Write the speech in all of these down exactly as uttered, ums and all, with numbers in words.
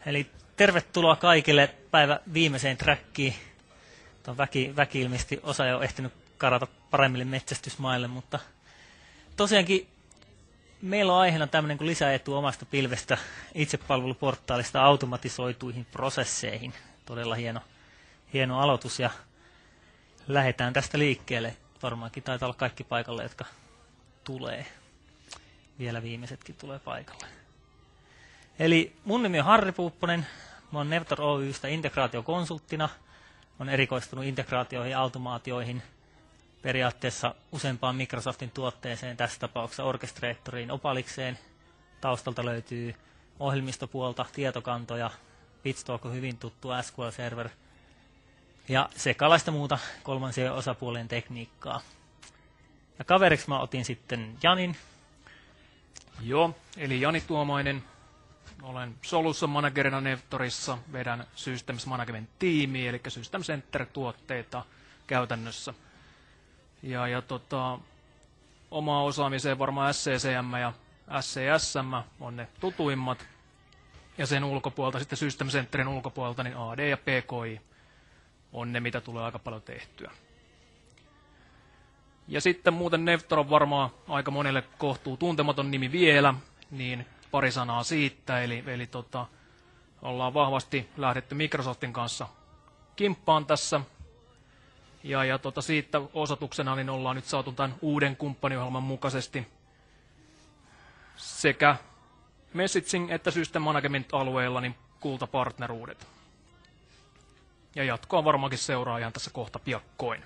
Eli tervetuloa kaikille päivän viimeiseen trackiin. Tuon väki, väki ilmeisesti osa jo ehtinyt karata paremmille metsästysmaille, mutta tosiaankin meillä on aiheena tämmöinen kuin lisäetu omasta pilvestä itsepalveluportaalista automatisoituihin prosesseihin. Todella hieno, hieno aloitus ja lähdetään tästä liikkeelle. Varmaankin taitaa olla kaikki paikalle, jotka tulee. Vielä viimeisetkin tulee paikalle. Eli mun nimi on Harri Puupponen. Mä oon Nevtor Oy:stä integraatiokonsulttina. Olen erikoistunut integraatioihin ja automaatioihin. Periaatteessa useampaan Microsoftin tuotteeseen, tässä tapauksessa Orchestratoriin, Opalikseen. Taustalta löytyy ohjelmistopuolta, tietokantoja, Bitstalk on hyvin tuttu S Q L Server ja sekalaista muuta kolmansien osapuolien tekniikkaa. Ja kaveriksi mä otin sitten Janin. Joo, eli Jani Tuomainen. Olen Solution managerina Nevtorissa, vedän Systems Management-tiimiä, eli System Center-tuotteita käytännössä. Ja, ja tota, omaa osaamiseen varmaan S C C M ja S C S M on ne tutuimmat. Ja sen ulkopuolelta, sitten System Centerin ulkopuolelta, niin A D ja P K I on ne, mitä tulee aika paljon tehtyä. Ja sitten muuten Nevtor on varmaan aika monelle kohtuu tuntematon nimi vielä, niin pari sanaa siitä. Eli, eli tota, ollaan vahvasti lähdetty Microsoftin kanssa kimppaan tässä. Ja, ja tota, siitä osoituksena niin ollaan nyt saatu tämän uuden kumppaniohjelman mukaisesti sekä messaging- että system management-alueella niin kultapartneruudet. Ja jatkoa varmaankin seuraa ihan tässä kohta piakkoin.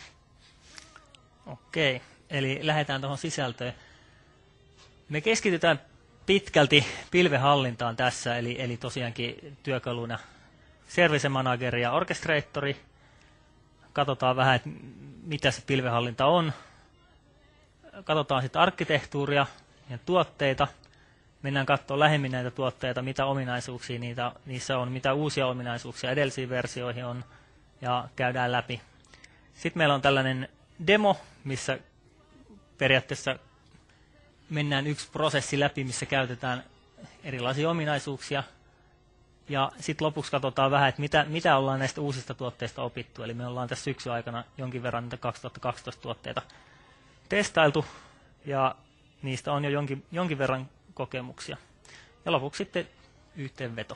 Okei, eli lähdetään tuohon sisältöön. Me keskitytään pitkälti pilvehallintaan tässä, eli, eli tosiaankin työkaluna Service Manager ja Orchestratori. Katsotaan vähän, että mitä se pilvehallinta on. Katsotaan sitten arkkitehtuuria ja tuotteita. Mennään katsomaan lähemmin näitä tuotteita, mitä ominaisuuksia niitä, niissä on, mitä uusia ominaisuuksia edellisiin versioihin on, ja käydään läpi. Sitten meillä on tällainen demo, missä periaatteessa mennään yksi prosessi läpi, missä käytetään erilaisia ominaisuuksia. Ja sitten lopuksi katsotaan vähän, että mitä, mitä ollaan näistä uusista tuotteista opittu. Eli me ollaan tässä syksyn aikana jonkin verran niitä kaksituhattakaksitoista tuotteita testailtu, ja niistä on jo jonkin, jonkin verran kokemuksia. Ja lopuksi sitten yhteenveto.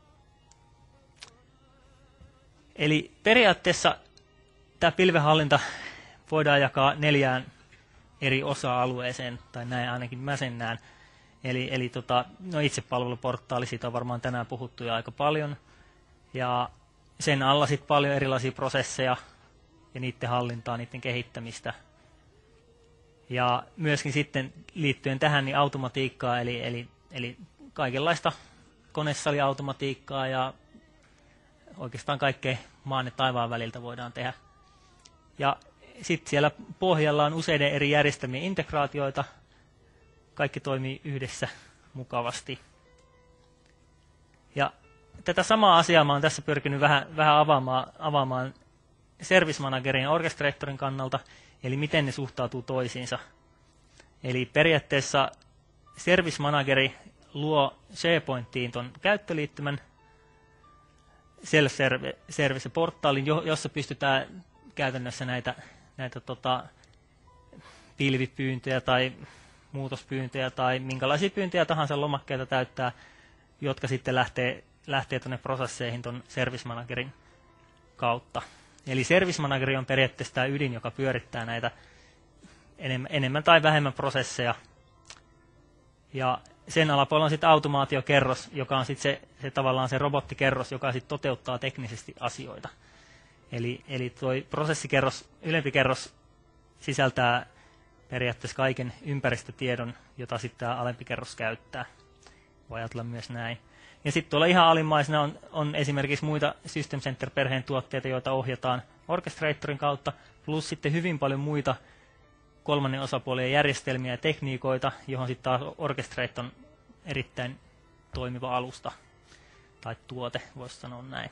Eli periaatteessa tämä pilvehallinta voidaan jakaa neljään eri osa-alueeseen, tai näin ainakin mä sen näen. Eli, eli tota, no itsepalveluportaali, siitä on varmaan tänään puhuttu jo aika paljon. Ja sen alla sitten paljon erilaisia prosesseja ja niiden hallintaa, niiden kehittämistä. Ja myöskin sitten liittyen tähän niin automatiikkaa, eli, eli, eli kaikenlaista konesaliautomatiikkaa ja oikeastaan kaikkea maan ja taivaan väliltä voidaan tehdä. Ja sitten siellä pohjalla on useiden eri järjestelmien integraatioita. Kaikki toimii yhdessä mukavasti. Ja tätä samaa asiaa mä oon tässä pyrkinyt vähän, vähän avaamaan, avaamaan Service Managerin ja Orchestratorin kannalta, eli miten ne suhtautuu toisiinsa. Eli periaatteessa Service Manageri luo SharePointiin tuon käyttöliittymän Self-Service-portaalin, jossa pystytään käytännössä näitä, näitä tota, pilvipyyntöjä tai muutospyyntöjä tai minkälaisia pyyntöjä tahansa lomakkeita täyttää, jotka sitten lähtee, lähtee tuonne prosesseihin tuon Service Managerin kautta. Eli Service Manager on periaatteessa tämä ydin, joka pyörittää näitä enemmän, enemmän tai vähemmän prosesseja. Ja sen alapuolella on sitten automaatiokerros, joka on sitten se, se tavallaan se robottikerros, joka sitten toteuttaa teknisesti asioita. Eli, eli tuo prosessikerros, ylempi kerros sisältää periaatteessa kaiken ympäristötiedon, jota sitten tämä alempi kerros käyttää. Voi ajatella myös näin. Ja sitten tuolla ihan alimmaisena on, on esimerkiksi muita System Center-perheen tuotteita, joita ohjataan Orchestratorin kautta, plus sitten hyvin paljon muita kolmannen osapuolen järjestelmiä ja tekniikoita, johon sitten taas Orchestrator on erittäin toimiva alusta tai tuote, voisi sanoa näin.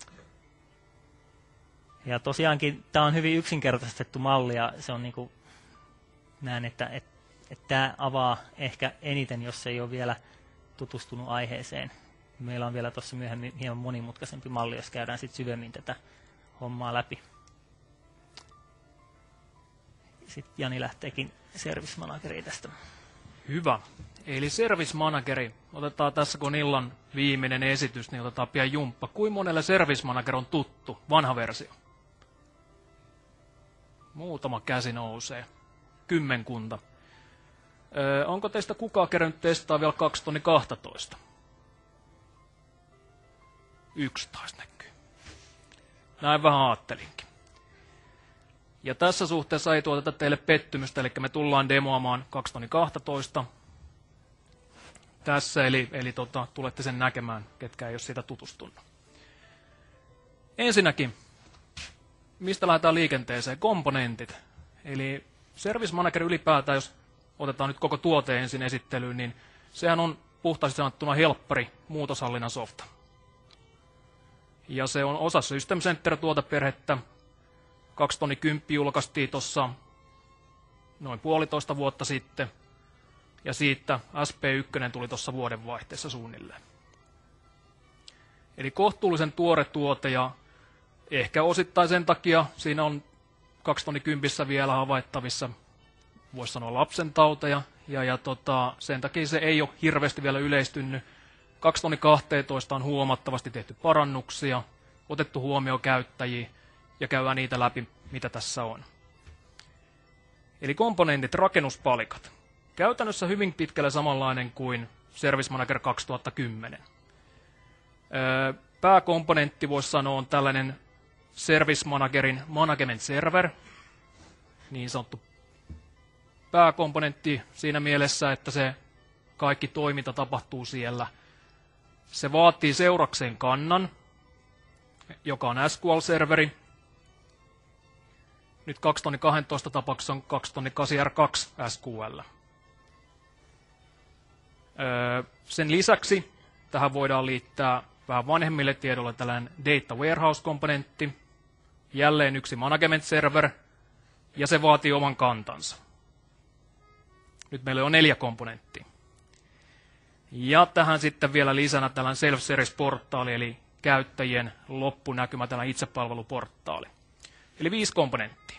Ja tosiaankin tämä on hyvin yksinkertaistettu malli, ja se on niin kuin, näen, että, että, että tämä avaa ehkä eniten, jos ei ole vielä tutustunut aiheeseen. meillä on vielä tuossa myöhemmin hieman monimutkaisempi malli, jos käydään sitten syvemmin tätä hommaa läpi. Sitten Jani lähteekin Service Manageriin tästä. Hyvä. Eli Service Manageri. Otetaan tässä, kun on illan viimeinen esitys, niin otetaan pian jumppa. Kuinka monelle Service Manager on tuttu? Vanha versio. Muutama käsi nousee. Kymmenkunta. Öö, onko teistä kukaan kerännyt testaa vielä kaksi tonni kaksitoista? Yksi taas näkyy. Näin vähän ajattelinkin. Ja tässä suhteessa ei tuoteta teille pettymystä, eli me tullaan demoamaan kaksi tonni kaksitoista tässä, eli, eli tota, tulette sen näkemään, ketkä ei ole siitä tutustunut. Ensinnäkin, mistä lähdetään liikenteeseen? Komponentit. Eli Service Manager ylipäätään, jos otetaan nyt koko tuote ensin esittelyyn, niin sehän on puhtaasti sanottuna helppari muutoshallinnan softa. Ja se on osa System Center-tuoteperhettä. kaksi tonni kymppi julkaistiin tuossa noin puolitoista vuotta sitten. Ja siitä S P yksi tuli tuossa vuodenvaihteessa suunnilleen. Eli kohtuullisen tuore tuote ja ehkä osittain sen takia siinä on kaksi tonni kympissä vielä havaittavissa, voisi sanoa lapsentauteja. Ja, ja tota, sen takia se ei ole hirveästi vielä yleistynyt. kaksi tonni kaksitoista on huomattavasti tehty parannuksia, otettu huomioon käyttäjiä ja käydään niitä läpi, mitä tässä on. Eli komponentit, rakennuspalikat. Käytännössä hyvin pitkälle samanlainen kuin Service Manager kaksituhattakymmenen. Pääkomponentti voisi sanoa on tällainen Service Managerin Management Server, niin sanottu pääkomponentti siinä mielessä, että se kaikki toiminta tapahtuu siellä. Se vaatii seurakseen kannan, joka on S Q L-serveri. Nyt kaksi tonni kaksitoista tapauksessa on kaksi tonni kahdeksan R kaksi S Q L. Sen lisäksi tähän voidaan liittää vähän vanhemmille tiedoille tällainen Data Warehouse-komponentti, jälleen yksi Management Server, ja se vaatii oman kantansa. Nyt meillä on neljä komponenttia. Ja tähän sitten vielä lisänä tällainen self-service-portaali, eli käyttäjien loppunäkymä, tällainen itsepalveluportaali. Eli viisi komponenttia.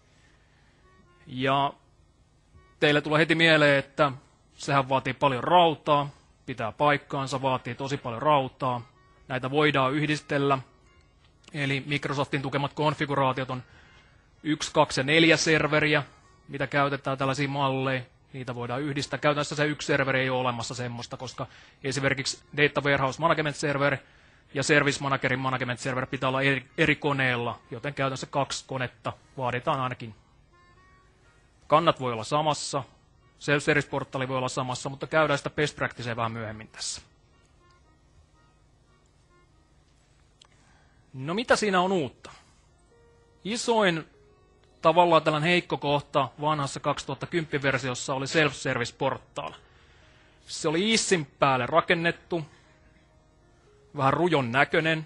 Ja teille tulee heti mieleen, että sehän vaatii paljon rautaa, pitää paikkaansa, vaatii tosi paljon rautaa. Näitä voidaan yhdistellä. Eli Microsoftin tukemat konfiguraatiot on yksi, kaksi ja neljä serveriä, mitä käytetään tällaisia malleja. Niitä voidaan yhdistää. Käytännössä se yksi serveri ei ole olemassa semmoista, koska esimerkiksi Data Warehouse Management Server ja Service Managerin Management Server pitää olla eri, eri koneella, joten käytännössä kaksi konetta vaaditaan ainakin. Kannat voi olla samassa, Self-Service-portaali voi olla samassa, mutta käydään sitä best practicea vähän myöhemmin tässä. No mitä siinä on uutta? Isoin tavallaan tällainen heikko kohta vanhassa kaksituhattakymmenen-versiossa oli Self-Service-portaali. Se oli issin päälle rakennettu, vähän rujon näköinen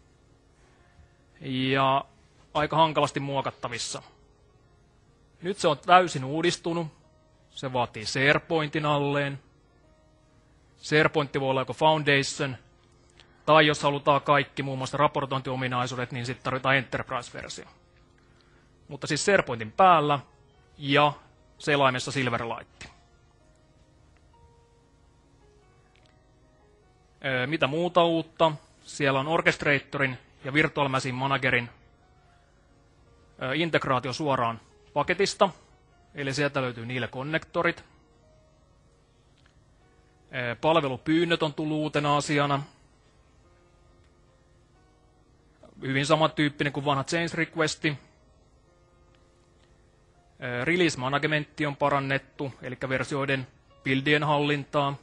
ja aika hankalasti muokattavissa. Nyt se on täysin uudistunut. Se vaatii SharePointin alleen. SharePoint voi olla joko Foundation, tai jos halutaan kaikki muun muassa raportointiominaisuudet, niin sitten tarvitaan Enterprise-versio. Mutta siis SharePointin päällä ja selaimessa Silverlight. Mitä muuta uutta? Siellä on Orchestratorin ja Virtual Machine Managerin integraatio suoraan paketista, eli sieltä löytyy niille konnektorit. Palvelupyynnöt on tullut uutena asiana. Hyvin samantyyppinen kuin vanha change requesti. Release managementti on parannettu, eli versioiden buildien hallintaa.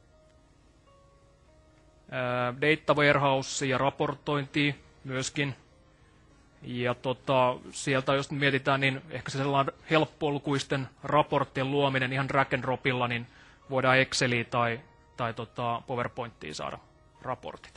Data warehouse ja raportointi myöskin. Ja tota, sieltä jos mietitään, niin ehkä se sellainen helppolukuisten raporttien luominen ihan drag and dropilla, niin voidaan Exceliin tai, tai tota PowerPointiin saada raportit.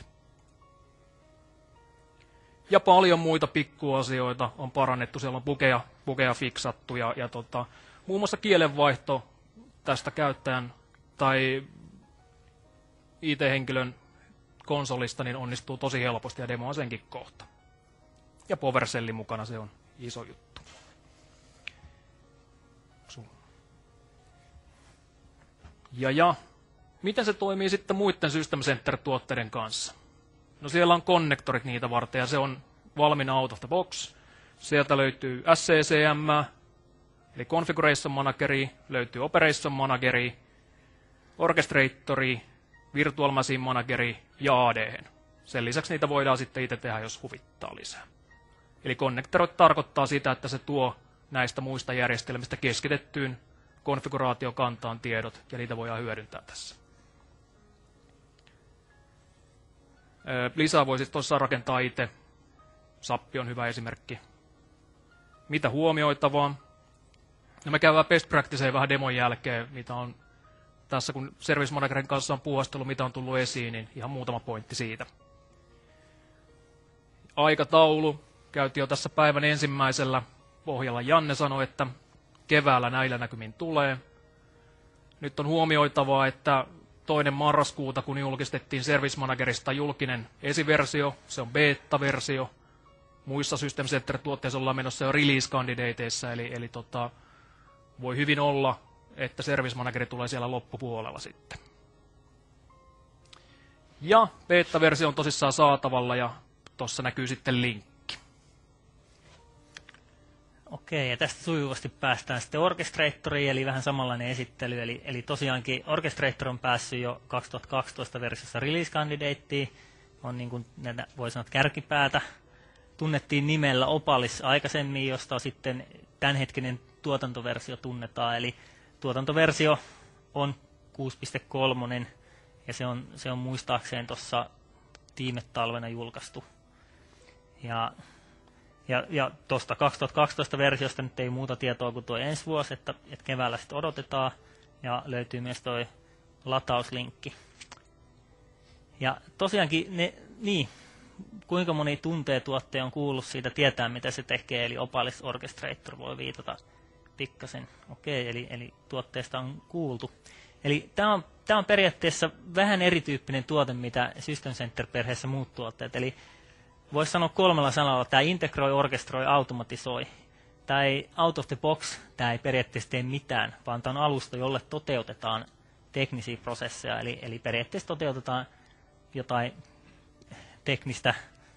Ja paljon muita pikkuasioita on parannettu, siellä on bugeja, bugeja fiksattu ja, ja tota, muun muassa kielenvaihto tästä käyttäjän tai I T-henkilön konsolista, niin onnistuu tosi helposti ja demoa senkin kohta. Ja PowerShellin mukana se on iso juttu. Ja ja, miten se toimii sitten muiden System Center-tuotteiden kanssa? No siellä on konnektorit niitä varten ja se on valmiina out of the box. Sieltä löytyy S C C M, eli Configuration Manageri, löytyy Operation Manageri, Orchestratori, Virtual Machine Manageri ja A D. Sen lisäksi niitä voidaan sitten itse tehdä, jos huvittaa lisää. Eli konnektorit tarkoittaa sitä, että se tuo näistä muista järjestelmistä keskitettyyn konfiguraatiokantaan tiedot, ja niitä voidaan hyödyntää tässä. Lisää voisi tuossa rakentaa itse. Sappi on hyvä esimerkki. Mitä huomioitavaa? No me käydään best practiceen vähän demon jälkeen, mitä on tässä, kun Service Managerin kanssa on puuhastellut, mitä on tullut esiin, niin ihan muutama pointti siitä. Aikataulu. Käytiin jo tässä päivän ensimmäisellä pohjalla. Janne sanoi, että keväällä näillä näkymin tulee. Nyt on huomioitavaa, että toinen marraskuuta, kun julkistettiin Service Managerista julkinen esiversio, se on beta-versio. Muissa System Center-tuotteissa ollaan menossa jo release-kandidateissa, eli, eli tota, voi hyvin olla, että Service Manageri tulee siellä loppupuolella sitten. Ja beta-versio on tosissaan saatavalla, ja tuossa näkyy sitten linkki. Okei, ja tästä sujuvasti päästään sitten Orchestratoriin, eli vähän samanlainen esittely. Eli, eli tosiaankin Orchestrator on päässyt jo kaksituhattakaksitoista versiossa release-kandidateen, on niin kuin, voi sanoa, kärkipäätä. Tunnettiin nimellä Opalis aikaisemmin, josta sitten tämänhetkinen tuotantoversio tunnetaan. Eli tuotantoversio on kuusi piste kolme, ja se on, se on muistaakseen tuossa Tiimet-talvena julkaistu. Ja Ja, ja tuosta kaksituhattakaksitoista versiosta nyt ei muuta tietoa kuin tuo ensi vuosi, että, että keväällä sitten odotetaan. Ja löytyy myös tuo latauslinkki. Ja tosiaankin, ne, niin, kuinka moni tuntee tuotteen on kuullut siitä, tietää mitä se tekee, eli Opalis Orchestrator voi viitata pikkasen. Okei, eli, eli tuotteesta on kuultu. Eli tämä on, tämä on periaatteessa vähän erityyppinen tuote, mitä System Center-perheessä muut tuotteet. Eli voisi sanoa kolmella sanalla, että tämä integroi, orkestroi, automatisoi. Tämä ei out of the box, tämä ei periaatteessa tee mitään, vaan tämä on alusta, jolle toteutetaan teknisiä prosesseja. Eli, eli periaatteessa toteutetaan jotain teknistä,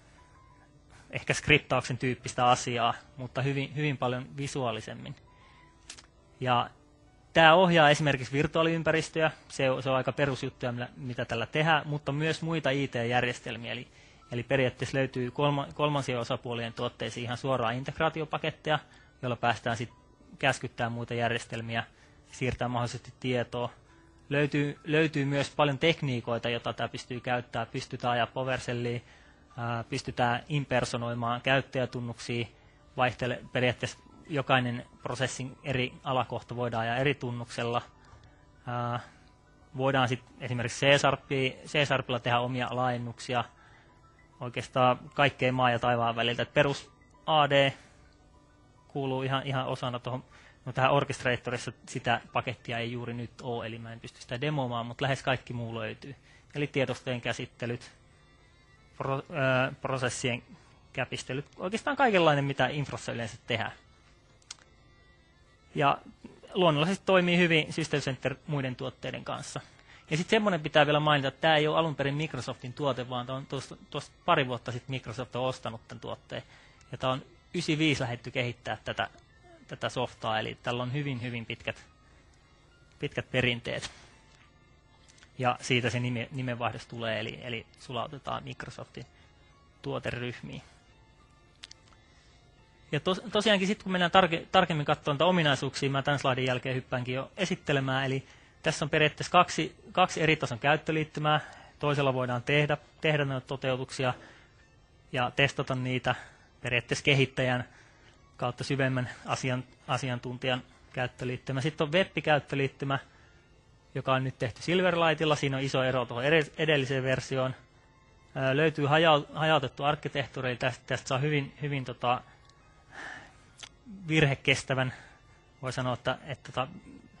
ehkä skriptauksen tyyppistä asiaa, mutta hyvin, hyvin paljon visuaalisemmin. Ja tämä ohjaa esimerkiksi virtuaaliympäristöjä, se on, se on aika perusjuttuja, mitä tällä tehdään, mutta myös muita I T-järjestelmiä. Eli Eli periaatteessa löytyy kolma, kolmansien osapuolien tuotteisiin ihan suoraan integraatiopaketteja, joilla päästään sitten käskyttämään muita järjestelmiä, siirtää mahdollisesti tietoa. Löytyy, löytyy myös paljon tekniikoita, joita tämä pystyy käyttämään. Pystytään ajaa PowerShellia, pystytään impersonoimaan käyttäjätunnuksia, vaihtele, periaatteessa jokainen prosessin eri alakohta voidaan ajaa eri tunnuksella. Ää, voidaan sitten esimerkiksi C-Sharpilla tehdä omia laajennuksia, oikeastaan kaikkeen maan ja taivaan väliltä. Et perus A D kuuluu ihan, ihan osana tuohon, no tähän Orchestratorissa sitä pakettia ei juuri nyt ole, eli mä en pysty sitä demoamaan, mutta lähes kaikki muu löytyy. Eli tietostojen käsittelyt, pro, ää, prosessien käpistelyt, oikeastaan kaikenlainen, mitä infrassa yleensä tehdään. Ja luonnollisesti toimii hyvin System Center muiden tuotteiden kanssa. Ja sitten semmoinen pitää vielä mainita, että tämä ei ole alun perin Microsoftin tuote, vaan tuossa pari vuotta sitten Microsoft on ostanut tämän tuotteen. Ja tämä on yhdeksänkymmentäviisi lähdetty kehittää tätä, tätä softaa, eli tällä on hyvin, hyvin pitkät, pitkät perinteet. Ja siitä se nime, nimenvaihdos tulee, eli, eli sulautetaan Microsoftin tuoteryhmiin. Ja tos, tosiaankin sitten kun mennään tarke, tarkemmin katsomaan ominaisuuksia, mä tämän slaidin jälkeen hyppäänkin jo esittelemään, eli tässä on periaatteessa kaksi, kaksi eri tason käyttöliittymää. Toisella voidaan tehdä, tehdä näitä toteutuksia ja testata niitä periaatteessa kehittäjän kautta syvemmän asian, asiantuntijan käyttöliittymä. Sitten on web-käyttöliittymä, joka on nyt tehty Silverlightilla. Siinä on iso ero tuohon edelliseen versioon. Ää, löytyy hajautettu arkkitehtuuri, tästä, tästä saa hyvin, hyvin tota, virhekestävän, voi sanoa, että, että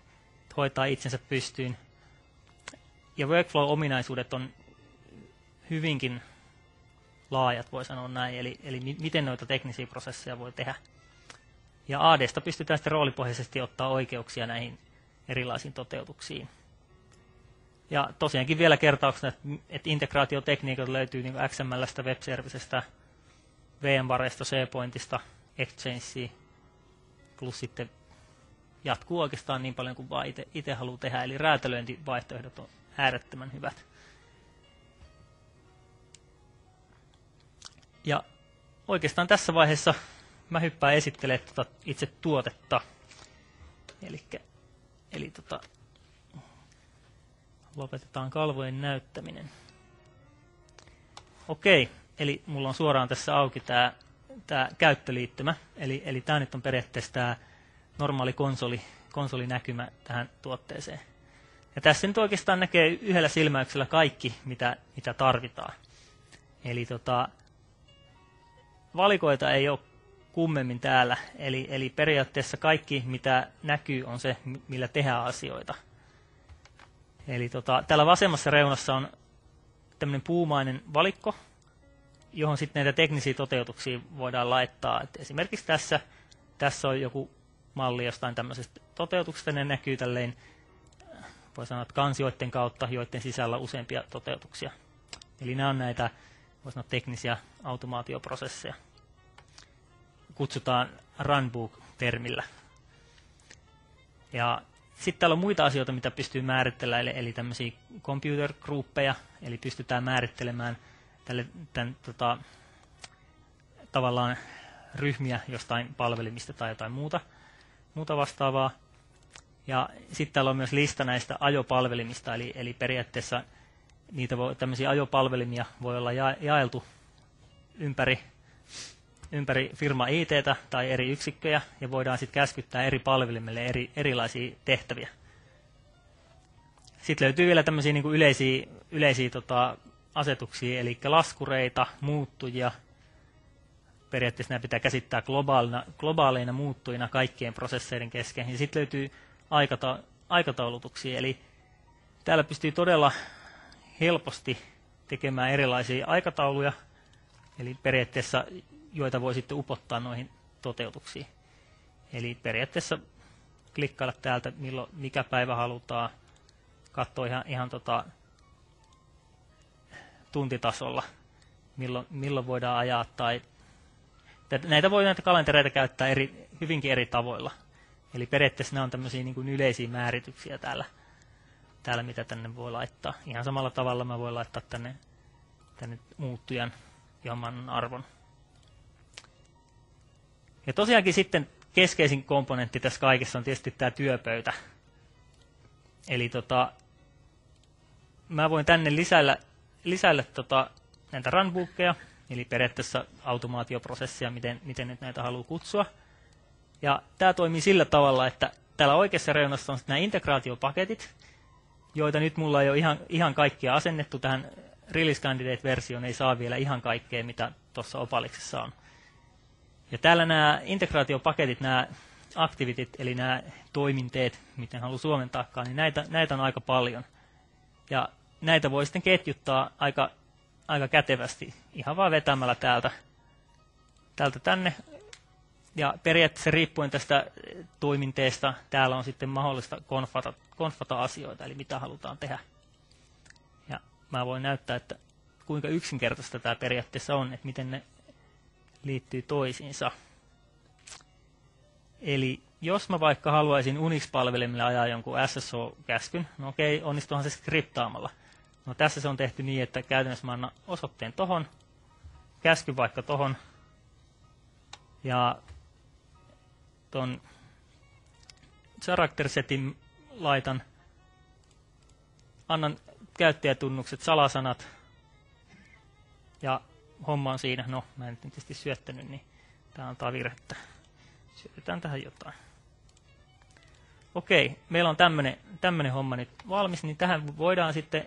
hoitaa itsensä pystyyn. Ja workflow-ominaisuudet on hyvinkin laajat, voi sanoa näin, eli, eli miten noita teknisiä prosesseja voi tehdä. Ja A D:sta pystytään sitten roolipohjaisesti ottaa oikeuksia näihin erilaisiin toteutuksiin. Ja tosiaankin vielä kertauksena, että integraatiotekniikat löytyy niin X M L:stä, web-servicestä, VMwareista, SharePointista, Exchangeia, plus sitten jatkuu oikeastaan niin paljon kuin vaan itse haluaa tehdä, eli räätälöintivaihtoehdot on äärettömän hyvät. Ja oikeastaan tässä vaiheessa mä hyppään esittelemään tuota itse tuotetta. Elikkä, eli tota, lopetetaan kalvojen näyttäminen. Okei, eli mulla on suoraan tässä auki tämä tää käyttöliittymä. Eli, eli tämä nyt on periaatteessa tämä normaali konsoli, konsolinäkymä tähän tuotteeseen. Ja tässä nyt oikeastaan näkee yhdellä silmäyksellä kaikki, mitä, mitä tarvitaan. Eli tota, valikoita ei ole kummemmin täällä. Eli, eli periaatteessa kaikki, mitä näkyy, on se, millä tehdään asioita. Eli tota, täällä vasemmassa reunassa on tämmöinen puumainen valikko, johon sitten näitä teknisiä toteutuksia voidaan laittaa. Et esimerkiksi tässä, tässä on joku malli jostain tämmöisestä toteutuksesta, ne näkyy tälleen, voi sanoa, että kansioiden kautta, joiden sisällä on useampia toteutuksia. Eli nämä on näitä, voi sanoa, teknisiä automaatioprosesseja. Kutsutaan runbook-termillä. Ja sitten täällä on muita asioita, mitä pystyy määrittelemään, eli, eli tämmöisiä computer groupeja, eli pystytään määrittelemään tälle, tämän, tota, tavallaan ryhmiä jostain palvelimista tai jotain muuta, muuta vastaavaa. Ja sitten täällä on myös lista näistä ajopalvelimista, eli, eli periaatteessa niitä voi, tämmöisiä ajopalvelimia voi olla ja, jaeltu ympäri, ympäri firma I T:tä tai eri yksikköjä, ja voidaan sitten käskyttää eri palvelimille eri, erilaisia tehtäviä. Sitten löytyy vielä tämmöisiä niin kuin yleisiä, yleisiä tota, asetuksia, eli laskureita, muuttujia. Periaatteessa nämä pitää käsittää globaalina, globaaleina muuttujina kaikkien prosesseiden kesken. Ja sitten löytyy aikata, aikataulutuksia, eli täällä pystyy todella helposti tekemään erilaisia aikatauluja, eli periaatteessa joita voi sitten upottaa noihin toteutuksiin. Eli periaatteessa klikkailla täältä, milloin, mikä päivä halutaan, katsoa ihan, ihan tota, tuntitasolla, milloin, milloin voidaan ajaa, tai näitä voi näitä kalentereita käyttää eri, hyvinkin eri tavoilla. Eli periaatteessa nämä on tämmöisiä niin kuin yleisiä määrityksiä täällä, täällä, mitä tänne voi laittaa. Ihan samalla tavalla mä voin laittaa tänne, tänne muuttujan johon arvon. Ja tosiaankin sitten keskeisin komponentti tässä kaikessa on tietysti tämä työpöytä. Eli tota, mä voin tänne lisäillä, lisäillä tota, näitä runbookeja, eli periaatteessa automaatioprosessia, miten, miten nyt näitä haluaa kutsua. Ja tämä toimii sillä tavalla, että täällä oikeassa reunassa on nämä integraatiopaketit, joita nyt mulla ei ole ihan, ihan kaikkia asennettu tähän Release Candidate-versioon, ei saa vielä ihan kaikkea, mitä tuossa Opaliksessa on. Ja täällä nämä integraatiopaketit, nämä activityt, eli nämä toiminteet, miten haluaa suomentaakaan, niin näitä, näitä on aika paljon. Ja näitä voi sitten ketjuttaa aika, aika kätevästi, ihan vaan vetämällä täältä, täältä tänne. Ja periaatteessa riippuen tästä toiminteesta, täällä on sitten mahdollista konfata, konfata asioita, eli mitä halutaan tehdä. Ja mä voin näyttää, että kuinka yksinkertaista tämä periaatteessa on, että miten ne liittyy toisiinsa. Eli jos mä vaikka haluaisin Unix-palvelimille ajaa jonkun S S H-käskyn, no okei, onnistuuhan se skriptaamalla. No tässä se on tehty niin, että käytännössä mä annan osoitteen tohon, käsky vaikka tohon, ja ton character setin laitan, annan käyttäjätunnukset, salasanat, ja homma on siinä. No, mä en nyt tietysti syöttänyt, niin tää antaa virhettä. Syötetään tähän jotain. Okei, meillä on tämmönen, tämmönen homma nyt valmis, niin tähän voidaan sitten,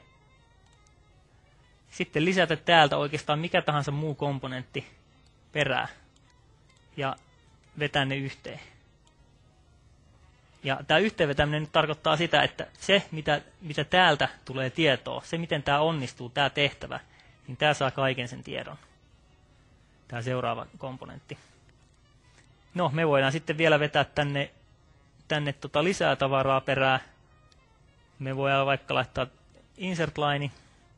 sitten lisätä täältä oikeastaan mikä tahansa muu komponentti perään ja vetää ne yhteen. Ja tämä yhteenvetäminen nyt tarkoittaa sitä, että se, mitä, mitä täältä tulee tietoa, se, miten tämä onnistuu, tämä tehtävä, niin tämä saa kaiken sen tiedon. Tämä seuraava komponentti. No, me voidaan sitten vielä vetää tänne, tänne tota lisää tavaraa perään. Me voidaan vaikka laittaa insert line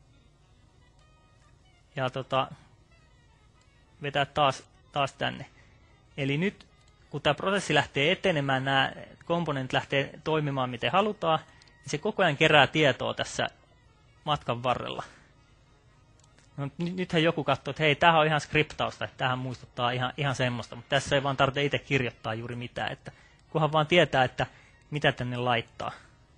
ja tota, vetää taas, taas tänne. Eli nyt kun tämä prosessi lähtee etenemään, nämä komponentit lähtee toimimaan miten halutaan, niin se koko ajan kerää tietoa tässä matkan varrella. No, nythän joku katsoo, että hei, tämähän on ihan skriptausta, että tämähän muistuttaa ihan, ihan semmoista, mutta tässä ei vaan tarvitse itse kirjoittaa juuri mitään, että kunhan vaan tietää, että mitä tänne laittaa.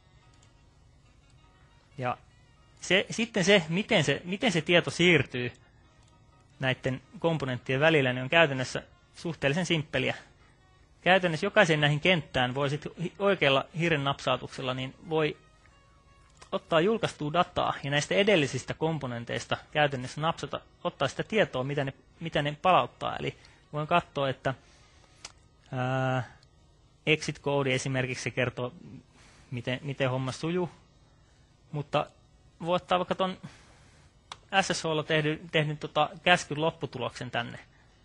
Ja se, sitten se miten, se, miten se tieto siirtyy näiden komponenttien välillä, niin on käytännössä suhteellisen simppeliä. Käytännössä jokaisen näihin kenttään voi sitten oikealla hiiren napsautuksella niin voi ottaa julkaistua dataa ja näistä edellisistä komponenteista käytännössä napsata, ottaa sitä tietoa, mitä ne, mitä ne palauttaa. Eli voin katsoa, että ää, exit code esimerkiksi se kertoo, miten, miten homma sujuu, mutta voi ottaa vaikka tuon S S H:lla tehnyt, tehnyt tota käskyn lopputuloksen tänne.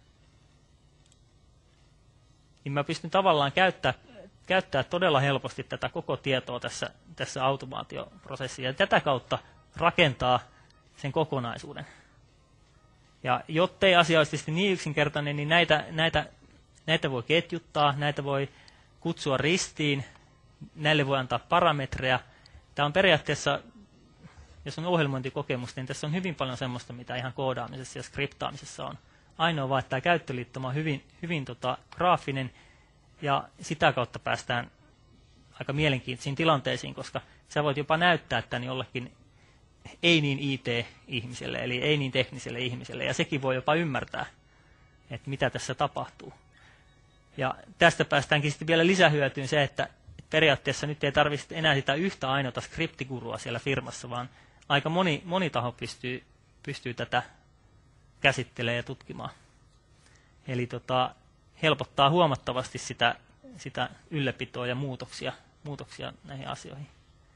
Niin mä pystyn tavallaan käyttämään käyttää todella helposti tätä koko tietoa tässä, tässä automaatioprosessissa ja tätä kautta rakentaa sen kokonaisuuden. Ja jottei asia olisi tietysti niin yksinkertainen, niin näitä, näitä, näitä voi ketjuttaa, näitä voi kutsua ristiin, näille voi antaa parametreja. Tämä on periaatteessa, jos on ohjelmointikokemus, niin tässä on hyvin paljon semmoista, mitä ihan koodaamisessa ja skriptaamisessa on. Ainoa vaan, että tämä käyttöliittoma on hyvin, hyvin tota, graafinen, ja sitä kautta päästään aika mielenkiintoisiin tilanteisiin, koska sä voit jopa näyttää tämän jollekin ei niin I T-ihmiselle, eli ei niin tekniselle ihmiselle, ja sekin voi jopa ymmärtää, että mitä tässä tapahtuu. Ja tästä päästäänkin sitten vielä lisähyötyyn se, että periaatteessa nyt ei tarvitse enää sitä yhtä ainoata skriptigurua siellä firmassa, vaan aika moni, moni taho pystyy, pystyy tätä käsittelemään ja tutkimaan. Eli tota, helpottaa huomattavasti sitä, sitä ylläpitoa ja muutoksia, muutoksia näihin asioihin.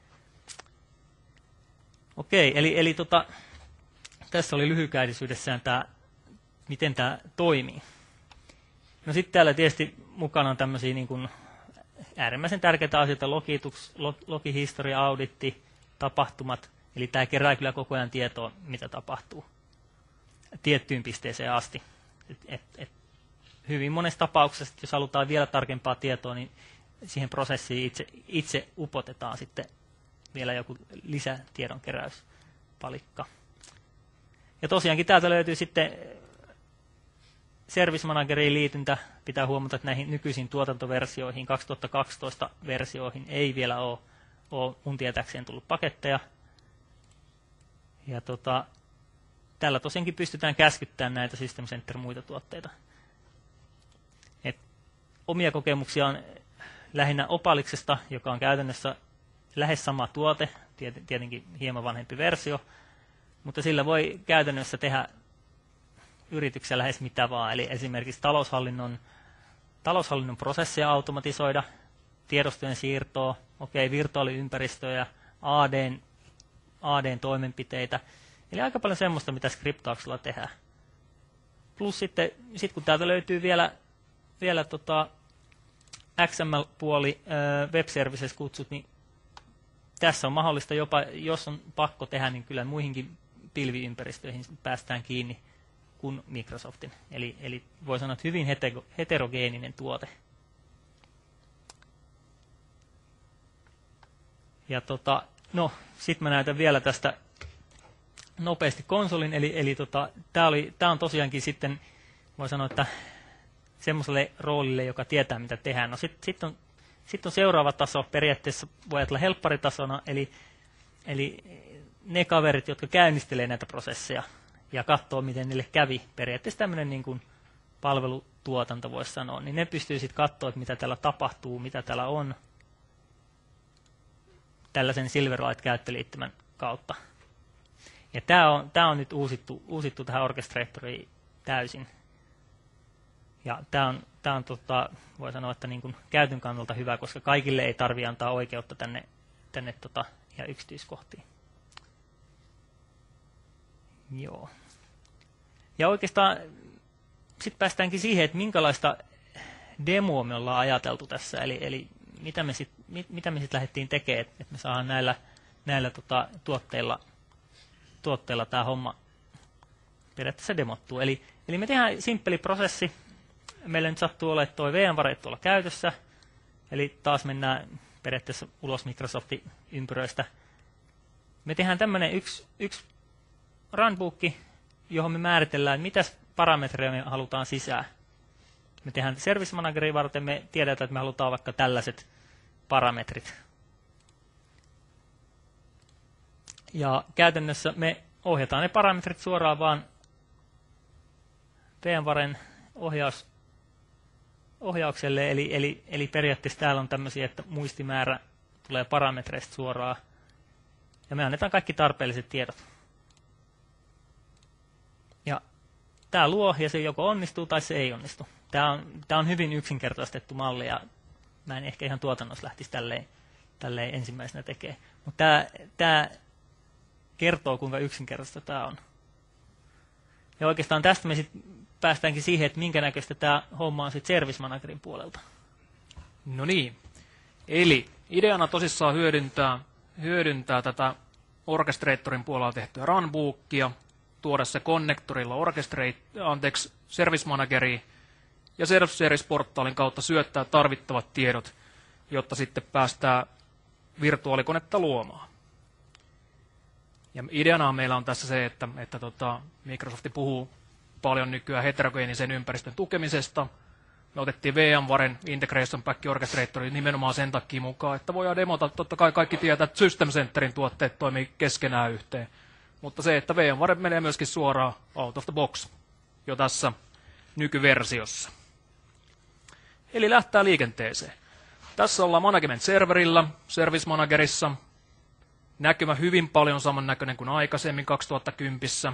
Okei, eli, eli tota, tässä oli lyhykäisyydessään tämä, miten tämä toimii. No sitten täällä tietysti mukana on tämmöisiä niin kuin äärimmäisen tärkeitä asioita, logitus, logihistoria, auditti, tapahtumat, eli tämä kerää kyllä koko ajan tietoa, mitä tapahtuu tiettyyn pisteeseen asti. Et, et, et hyvin monessa tapauksessa, jos halutaan vielä tarkempaa tietoa, niin siihen prosessiin itse, itse upotetaan sitten vielä joku lisätiedonkeräyspalikka. Ja tosiaankin täältä löytyy sitten Service Manageriin liityntä. Pitää huomata, että näihin nykyisiin tuotantoversioihin, kaksituhattakaksitoista versioihin ei vielä ole, ole mun tietääkseen tullut paketteja. Ja tota, tällä tosiaankin pystytään käskyttämään näitä System Center muita tuotteita. Et omia kokemuksia on lähinnä Opaliksesta, joka on käytännössä lähes sama tuote, tietenkin hieman vanhempi versio, mutta sillä voi käytännössä tehdä yrityksessä lähes mitä vaan. Eli esimerkiksi taloushallinnon, taloushallinnon prosesseja automatisoida, tiedostojen siirtoa, okei, virtuaaliympäristöjä, A D:n, A D:n toimenpiteitä. Eli aika paljon semmoista, mitä skriptauksella tehdään. Plus sitten, sit kun täältä löytyy vielä, vielä tota X M L-puoli, web services-kutsut, niin tässä on mahdollista jopa, jos on pakko tehdä, niin kyllä muihinkin pilviympäristöihin päästään kiinni kuin Microsoftin. Eli, eli voi sanoa, että hyvin heterogeeninen tuote. Ja tota, no, sitten mä näytän vielä tästä nopeasti konsolin, eli, eli tota, tämä on tosiaankin sitten, voi sanoa, että semmoiselle roolille, joka tietää, mitä tehdään. No sitten sit on, sit on seuraava taso, periaatteessa voi ajatella helpparitasona, eli, eli ne kaverit, jotka käynnistelee näitä prosesseja ja katsoo, miten niille kävi. Periaatteessa tämmöinen niin kuin palvelutuotanto voisi sanoa, niin ne pystyy sitten katsoa, että mitä täällä tapahtuu, mitä täällä on tällaisen Silverlight-käyttöliittymän kautta. Ja tämä on, tämä on nyt uusittu, uusittu tähän Orchestratoriin täysin. Ja tämä on, tämä on tota, voi sanoa, että niin kuin käytön kannalta hyvä, koska kaikille ei tarvitse antaa oikeutta tänne, tänne tota, ja yksityiskohtiin. Joo. Ja oikeastaan sitten päästäänkin siihen, että minkälaista demoa me ollaan ajateltu tässä, eli, eli mitä me sitten mit, mitä me sit lähdettiin tekemään, että me saadaan näillä, näillä tota, tuotteilla, tuotteilla tämä homma periaatteessa demottua. Eli, eli me tehdään simppeli prosessi. Meillä nyt sattuu olemaan tuo V M-vare tuolla käytössä, eli taas mennään periaatteessa ulos Microsoftin ympyröistä. Me tehdään tämmöinen yksi, yksi runbookki, johon me määritellään, mitä parametreja me halutaan sisään. Me tehdään Service Manageria varten, me tiedetään, että me halutaan vaikka tällaiset parametrit. Ja käytännössä me ohjataan ne parametrit suoraan vaan V M-varen ohjaus, ohjaukselle, eli, eli, eli periaatteessa täällä on tämmöisiä, että muistimäärä tulee parametreista suoraan, ja me annetaan kaikki tarpeelliset tiedot. Ja tämä luo, ja se joko onnistuu tai se ei onnistu. Tämä on, tämä on hyvin yksinkertaistettu malli, ja mä en ehkä ihan tuotannossa lähtisi tälleen, tälleen ensimmäisenä tekemään. Mutta tämä, tämä kertoo, kuinka yksinkertaista tämä on. Ja oikeastaan tästä me sitten päästäänkin siihen, että minkä näköistä tämä homma on sitten Service Managerin puolelta. No niin, eli ideana tosissaan hyödyntää, hyödyntää tätä Orchestratorin puolella tehtyä runbookia, tuoda se konnektorilla Orchestrate, anteeksi, Service Manageriin ja Self-Service-portaalin kautta syöttää tarvittavat tiedot, jotta sitten päästään virtuaalikonetta luomaan. Ja ideana meillä on tässä se, että, että tota, Microsoft puhuu paljon nykyään heterogeenisen ympäristön tukemisesta. Me otettiin V M-varen Integration Pack Orchestratorin nimenomaan sen takia mukaan, että voidaan demota. Totta kai kaikki tietää, että System Centerin tuotteet toimii keskenään yhteen. Mutta se, että V M-vare menee myöskin suoraan out of the box jo tässä nykyversiossa. Eli lähtää liikenteeseen. Tässä ollaan Management-serverillä, Service Managerissa. Näkymä hyvin paljon samannäköinen kuin aikaisemmin kaksituhattakymmenen.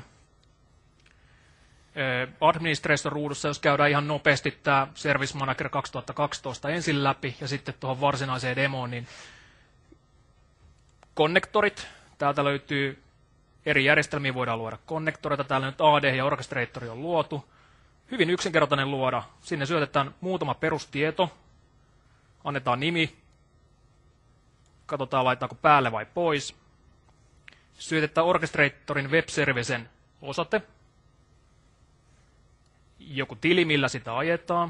Administrator-ruudussa, jos käydään ihan nopeasti tämä Service Manager kaksituhattakaksitoista ensin läpi ja sitten tuohon varsinaiseen demoon, niin konnektorit. Täältä löytyy eri järjestelmiä, voidaan luoda konnektoreita. Täällä nyt A D ja Orchestrator on luotu. Hyvin yksinkertainen luoda. Sinne syötetään muutama perustieto. Annetaan nimi. Katsotaan, laitaanko päälle vai pois. Syötetään Orchestratorin web-servicen osoite. Joku tili, millä sitä ajetaan.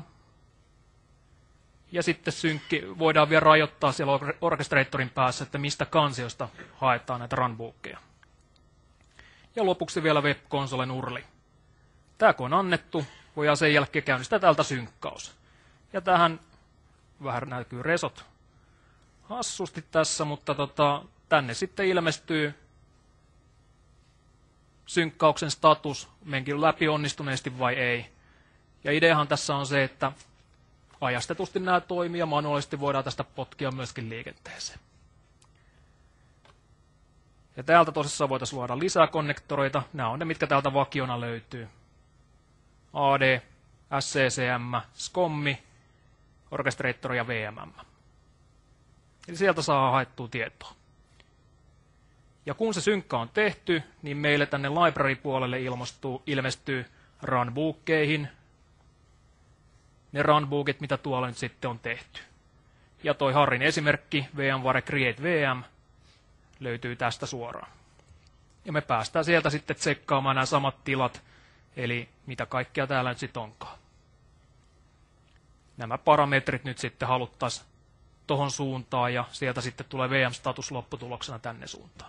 Ja sitten synkki, voidaan vielä rajoittaa siellä Orchestratorin päässä, että mistä kansiosta haetaan näitä runbookeja. Ja lopuksi vielä web-konsolen urli. Tämä kun on annettu, voidaan sen jälkeen käynnistää täältä synkkaus. Ja tähän vähän näkyy resot hassusti tässä, mutta tota, tänne sitten ilmestyy synkkauksen status, menkin läpi onnistuneesti vai ei. Ja ideahan tässä on se, että ajastetusti nämä toimii ja manuaalisesti voidaan tästä potkia myöskin liikenteeseen. Ja täältä tosissaan voitaisiin luoda lisää konnektoreita. Nämä on ne, mitkä täältä vakiona löytyy. A D, S C C M, S C O M, Orchestrator ja V M M. Eli sieltä saa haettua tietoa. Ja kun se synkka on tehty, niin meille tänne library-puolelle ilmestyy, ilmestyy runbookkeihin ne runbookit, mitä tuolla nyt sitten on tehty. Ja toi Harrin esimerkki, VMware Create V M, löytyy tästä suoraan. Ja me päästään sieltä sitten tsekkaamaan nämä samat tilat, eli mitä kaikkea täällä nyt sitten onkaan. Nämä parametrit nyt sitten haluttaisiin tohon suuntaan, ja sieltä sitten tulee V M-status lopputuloksena tänne suuntaan.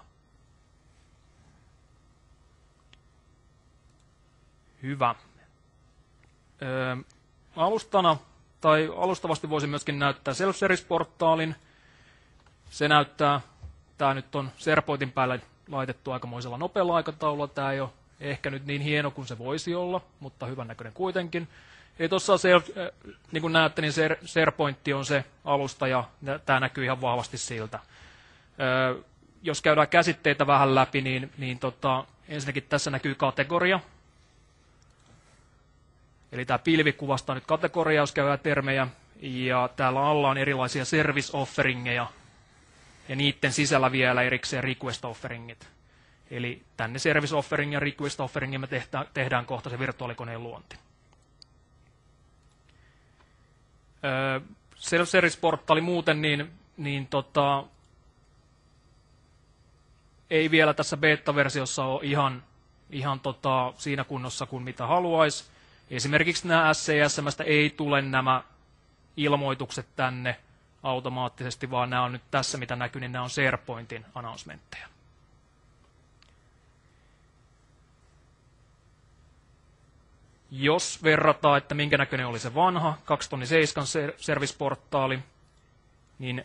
Hyvä. Öö, alustana, tai alustavasti voisin myöskin näyttää Self-Service-portaalin. Se näyttää, tämä nyt on SharePointin päälle laitettu aikamoisella nopealla aikataululla. Tämä ei ole ehkä nyt niin hieno kuin se voisi olla, mutta hyvän näköinen kuitenkin. Eli tuossa niin kuin näette, niin SharePoint on se alusta, ja tämä näkyy ihan vahvasti siltä. Öö, jos käydään käsitteitä vähän läpi, niin, niin tota, ensinnäkin tässä näkyy kategoria. Eli tämä pilvi kuvastaa nyt kategoriauskäyttäjätermejä, ja täällä alla on erilaisia service offeringeja, ja niiden sisällä vielä erikseen request offeringit. Eli tänne service offering ja request offering me tehdään, tehdään kohta se virtuaalikoneen luonti. Self-service-portaali muuten, niin, niin tota, ei vielä tässä beta-versiossa ole ihan, ihan tota, siinä kunnossa kuin mitä haluaisi. Esimerkiksi nämä S C S M:stä ei tule nämä ilmoitukset tänne automaattisesti, vaan nämä on nyt tässä, mitä näkyy, niin nämä on SharePointin announcementteja. Jos verrataan, että minkä näköinen oli se vanha kaksi tonni seitsemän service-portaali, niin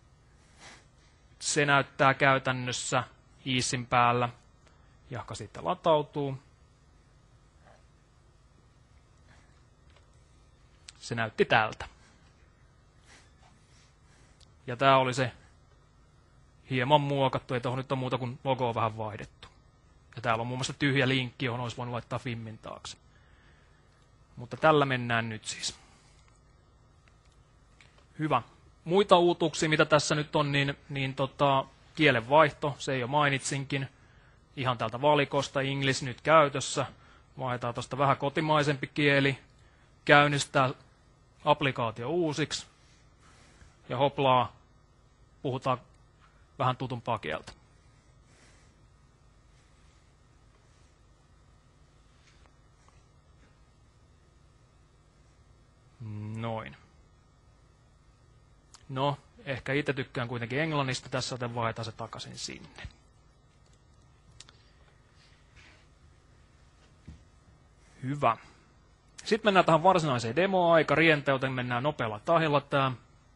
se näyttää käytännössä Easin päällä, jahka sitten latautuu. Se näytti tältä. Ja tämä oli se hieman muokattu, ei tuohon nyt ole muuta kuin logoa vähän vaihdettu. Ja täällä on muun muassa tyhjä linkki, johon olisi voinut laittaa Fimmin taakse. Mutta tällä mennään nyt siis. Hyvä. Muita uutuuksia, mitä tässä nyt on, niin, niin tota, kielenvaihto, se jo mainitsinkin. Ihan täältä valikosta, English nyt käytössä. Vaihdetaan tuosta vähän kotimaisempi kieli. Käynnistää applikaatio uusiksi. Ja hoplaa, puhutaan vähän tutumpaa kieltä. Noin. No, ehkä itse tykkään kuitenkin englannista tässä, joten vaihdetaan se takaisin sinne. Hyvä. Sitten mennään tähän varsinaiseen demoon, aika rientää, joten mennään nopealla tahilla tämä.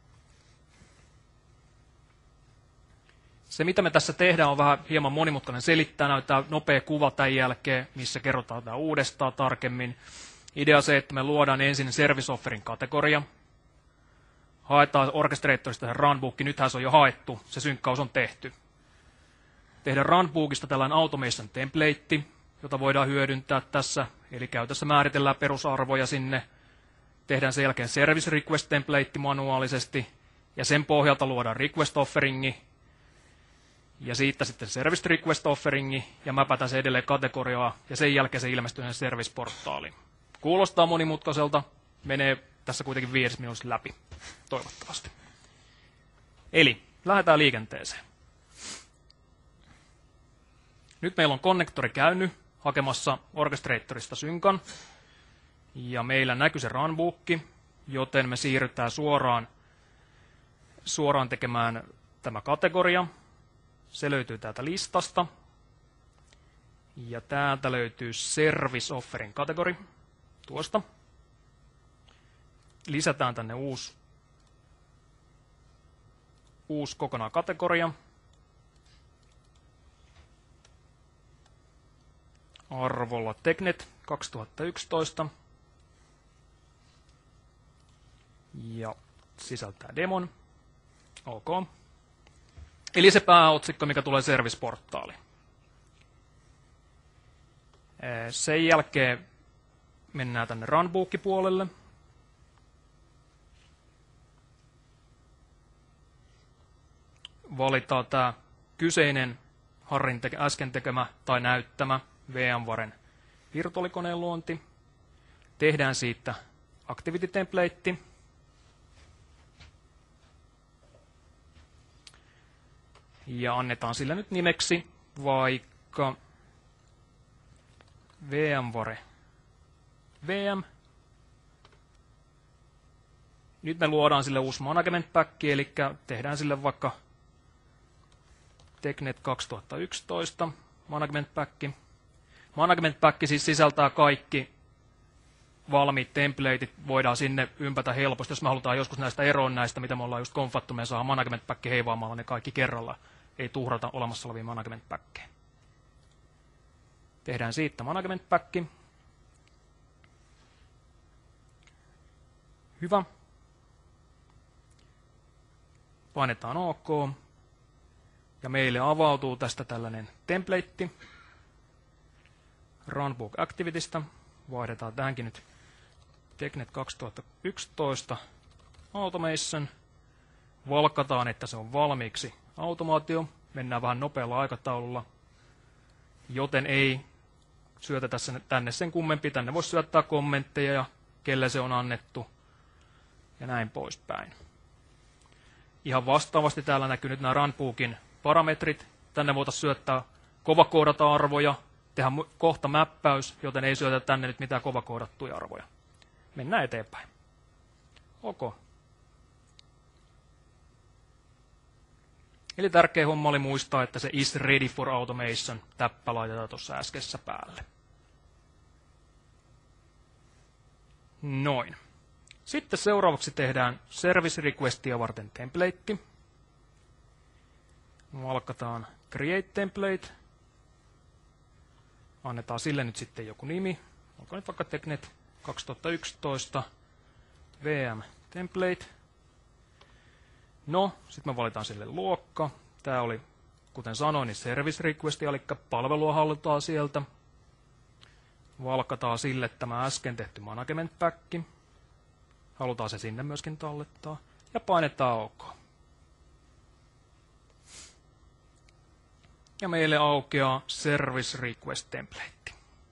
Se, mitä me tässä tehdään, on vähän hieman monimutkainen selittää. Näyttää nopea kuva tämän jälkeen, missä kerrotaan tämä uudestaan tarkemmin. Idea se, että me luodaan ensin service offerin kategoria. Haetaan Orchestratorista se runbook, nythän se on jo haettu, se synkkaus on tehty. Tehdään runbookista tällainen automation template, jota voidaan hyödyntää tässä. Eli käytössä määritellään perusarvoja sinne. Tehdään sen jälkeen service request template manuaalisesti. Ja sen pohjalta luodaan request offeringi. Ja siitä sitten service request offeringi. Ja mäpätään se edelleen kategoriaa. Ja sen jälkeen se ilmestyy service-portaaliin. Kuulostaa monimutkaiselta, menee tässä kuitenkin viidessä minuutissa läpi, toivottavasti. Eli lähdetään liikenteeseen. Nyt meillä on konnektori käynyt hakemassa Orchestratorista synkan, ja meillä näkyy se runbook, joten me siirrytään suoraan, suoraan tekemään tämä kategoria. Se löytyy täältä listasta, ja täältä löytyy Service Offerin kategori. Tuosta. Lisätään tänne uusi, uusi kokonaan kategoria. Arvolla TechNet kaksituhattayksitoista. Ja sisältää demon. Ok. Eli se pääotsikko, mikä tulee service-portaaliin. Sen jälkeen mennään tänne runbook-puolelle. Valitaan tämä kyseinen Harrin teke, äsken tekemä tai näyttämä VMwaren virtuaalikoneen luonti. Tehdään siitä activity template. Ja annetaan sille nyt nimeksi vaikka VMware V M. Nyt me luodaan sille uusi management pack, eli tehdään sille vaikka TechNet kaksituhattayksitoista management pack. Management pack siis sisältää kaikki valmiit templateit, voidaan sinne ympätä helposti. Jos me halutaan joskus näistä eroon näistä, mitä me ollaan just konfattu, me saa management pack heivaamalla ne kaikki kerralla. Ei tuhrata olemassa olevia management packeja. Tehdään siitä management pack. Hyvä. Painetaan OK. Ja meille avautuu tästä tällainen template Runbook Activitystä. Vaihdetaan tähänkin nyt TechNet kaksituhattayksitoista Automation. Valkataan, että se on valmiiksi automaatio. Mennään vähän nopealla aikataululla. joten ei syötetä tänne sen kummempi. Tänne voisi syöttää kommentteja ja kelle se on annettu ja näin poispäin. Ihan vastaavasti täällä näkyy nyt nämä runbookin parametrit. Tänne voitaisiin syöttää kovakoodata arvoja, tehdä kohta mäppäys, joten ei syötetä tänne nyt mitään kovakoodattuja arvoja. Mennään eteenpäin. Ok. Eli tärkeä homma oli muistaa, että se is ready for automation -täppä laitetaan tuossa äskeisessä päälle. Noin. Sitten seuraavaksi tehdään service requestia varten template. Valkataan create template. Annetaan sille nyt sitten joku nimi. Onko nyt vaikka TechNet kaksituhattayksitoista V M template. No, sitten me valitaan sille luokka. Tämä oli, kuten sanoin, niin service request, eli palvelua halutaan sieltä. Valkataan sille tämä äsken tehty management pack. Halutaan se sinne myöskin tallettaa. Ja painetaan OK. Ja meille aukeaa service request template.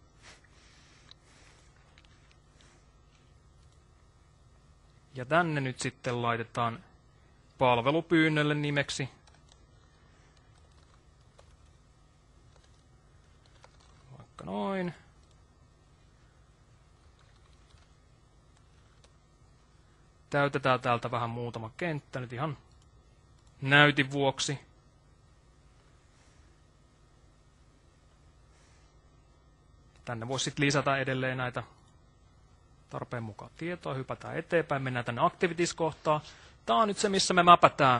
Ja tänne nyt sitten laitetaan palvelupyynnölle nimeksi vaikka noin. Täytetään täältä vähän muutama kenttä nyt ihan näytin vuoksi. Tänne voisi sitten lisätä edelleen näitä tarpeen mukaan tietoa. Hypätään eteenpäin, mennään tänne activities-kohtaan. Tämä on nyt se, missä me mäpätään.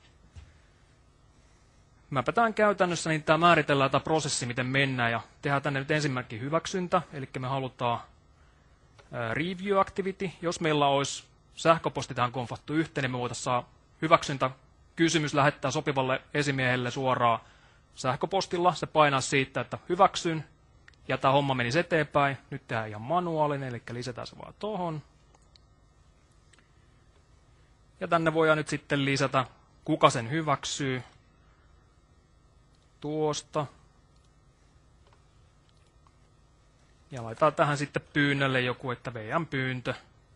Mäpätään käytännössä, niin tämä määritellään tämä prosessi, miten mennään. Ja tehdään tänne nyt ensimmäinenkin hyväksyntä, eli me halutaan review activity. Jos meillä olisi sähköposti tähän konfattu yhteen, niin me voitaisiin saada hyväksyntä kysymys lähettää sopivalle esimiehelle suoraan sähköpostilla. Se painaa siitä, että hyväksyn, ja tämä homma menisi eteenpäin. Nyt tehdään ihan manuaalinen, eli lisätään se vaan tuohon. Ja tänne voidaan nyt sitten lisätä, kuka sen hyväksyy. Tuosta. Ja laitetaan tähän sitten pyynnölle joku, että V M-pyyntö.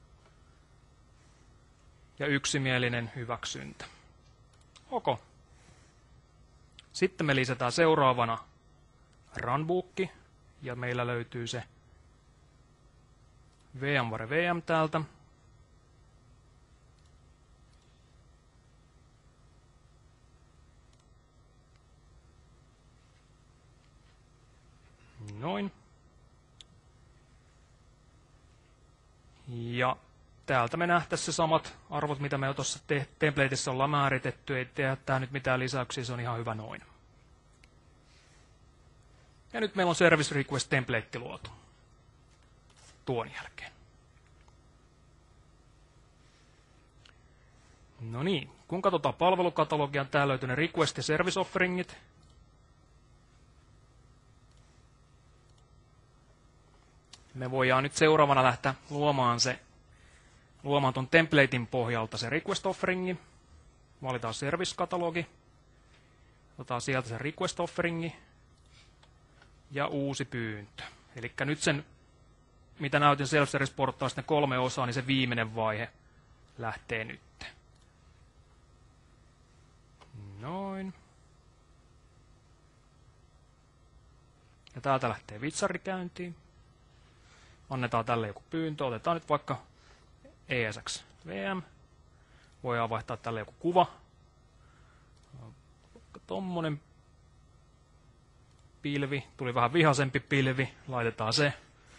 Ja yksimielinen hyväksyntä. Ok. Sitten me lisätään seuraavana runbook. Ja meillä löytyy se VMware V M täältä. Noin. Ja täältä me nähtäisiin se samat arvot, mitä me jo tuossa templateissa ollaan määritetty. Ei tehdä tähän nyt mitään lisäyksiä, se on ihan hyvä noin. Ja nyt meillä on service request template luotu tuon jälkeen. No niin, kun katsotaan palvelukatalogia, täällä löytyy ne request ja service offeringit. Me voidaan nyt seuraavana lähteä luomaan se luomaan tuon templatein pohjalta se request offeringi. Valitaan service-katalogi. Otetaan sieltä se request offeringi. Ja uusi pyyntö. Eli nyt sen, mitä näytin self-service-portaalista ne kolme osaa, niin se viimeinen vaihe lähtee nyt. Noin. Ja täältä lähtee vitsari käyntiin. Annetaan tälle joku pyyntö. Otetaan nyt vaikka E S X V M. Voidaan vaihtaa tälle joku kuva. Vaikka tommonen pilvi. Tuli vähän vihaisempi pilvi. Laitetaan se.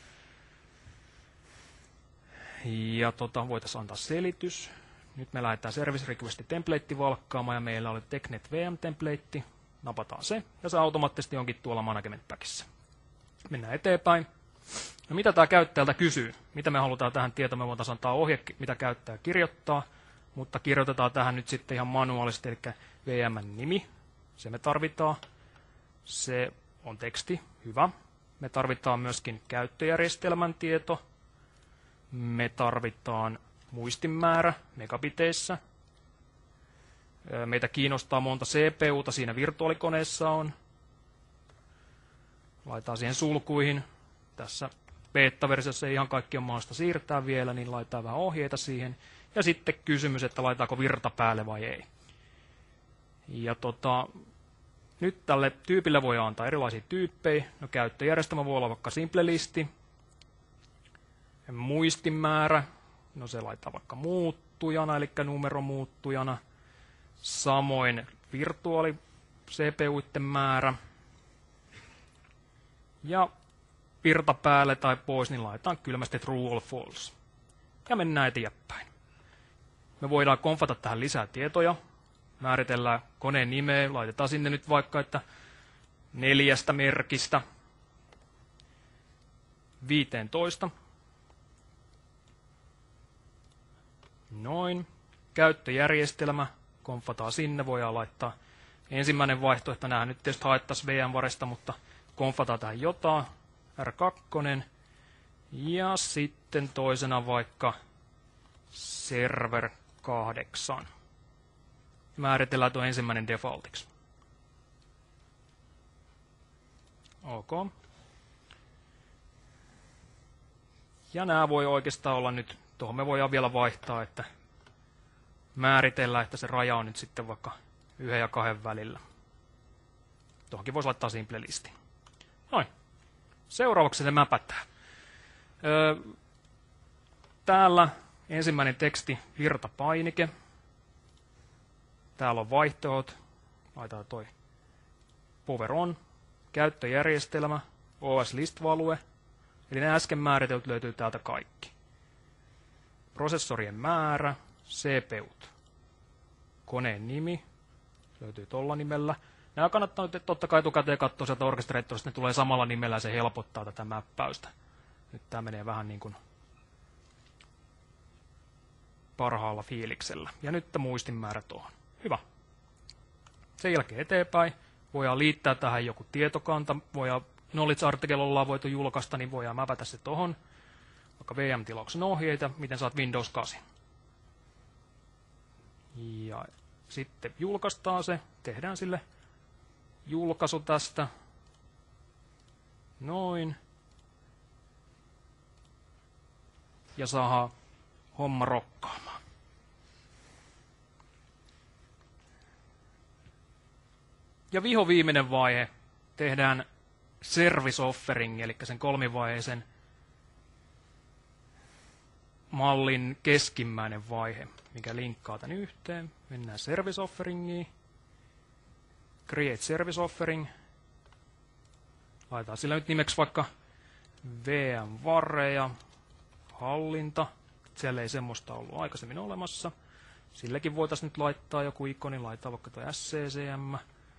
Ja tota, voitaisiin antaa selitys. Nyt me lähdetään service request template valkkaamaan ja meillä oli TechNet V M template. Napataan se ja se automaattisesti onkin tuolla management packissa. Mennään eteenpäin. No mitä tämä käyttäjältä kysyy? Mitä me halutaan tähän tietoon? Me voitaisiin antaa ohje, mitä käyttäjä kirjoittaa, mutta kirjoitetaan tähän nyt sitten ihan manuaalisesti, eli V M-nimi, se me tarvitaan. Se on teksti, hyvä. Me tarvitaan myöskin käyttöjärjestelmän tieto. Me tarvitaan muistinmäärä megabiteissä. Meitä kiinnostaa monta C P Uta siinä virtuaalikoneessa on. Laitetaan siihen sulkuihin. Tässä beta-versiossa ei ihan kaikki on mahdollista siirtää vielä, niin laitetaan vähän ohjeita siihen. Ja sitten kysymys, että laitetaanko virta päälle vai ei. Ja tota, nyt tälle tyypille voi antaa erilaisia tyyppejä. No, käyttöjärjestelmä voi olla vaikka simple listi. Muistimäärä, no se laittaa vaikka muuttujana, eli numeromuuttujana. Samoin virtuaali C P U:iden määrä. Ja virta päälle tai pois, niin laitetaan kylmästi true or false. Ja mennään eteenpäin. Me voidaan konfata tähän lisää tietoja. Määritellään koneen nimeä, laitetaan sinne nyt vaikka, että neljästä merkistä viisitoista. Noin. Käyttöjärjestelmä, konfataan sinne, voidaan laittaa ensimmäinen vaihtoehto, nämä nyt tietysti haettaisiin V M-varesta, mutta konfataan tähän jotain, R kaksi, ja sitten toisena vaikka server kahdeksan. Määritellään tuo ensimmäinen defaultiksi. Ok. Ja nämä voi oikeastaan olla nyt, tuohon me voidaan vielä vaihtaa, että määritellään, että se raja on nyt sitten vaikka yhden ja kahden välillä. Tuohonkin voisi laittaa simple listin. Noin. Seuraavaksi se mäpätään. Öö, täällä ensimmäinen teksti, virtapainike. Täällä on vaihtoehdot. Laitetaan toi power on, käyttöjärjestelmä, O S list value. Eli ne äsken määritellyt löytyy täältä kaikki. Prosessorien määrä, C P U:t, koneen nimi, löytyy tuolla nimellä. Nämä kannattaa nyt totta kai etukäteen katsoa sieltä orkestreittorista, ne tulee samalla nimellä ja se helpottaa tätä mäppäystä. Nyt tämä menee vähän niin kuin parhaalla fiiliksellä. Ja nyt muistinmäärä tuohon. Hyvä. Sen jälkeen eteenpäin. Voidaan liittää tähän joku tietokanta. Voidaan knowledge-artikel ollaan voitu julkaista, niin voidaan mäpätä se tuohon. Vaikka V M-tilauksen ohjeita, miten saat Windows kahdeksan. Ja sitten julkaistaan se. Tehdään sille julkaisu tästä. Noin. Ja saadaan homma rokkaamaan. Ja viho viimeinen vaihe. Tehdään service offering, eli sen kolmivaiheisen mallin keskimmäinen vaihe, mikä linkkaa tän yhteen. Mennään service offeringiin. Create service offering. Laitetaan sillä nyt nimeksi vaikka V M-varre ja hallinta. Siellä ei semmoista ollut aikaisemmin olemassa. Silläkin voitaisiin nyt laittaa joku ikoni, laittaa vaikka tuo S C C M.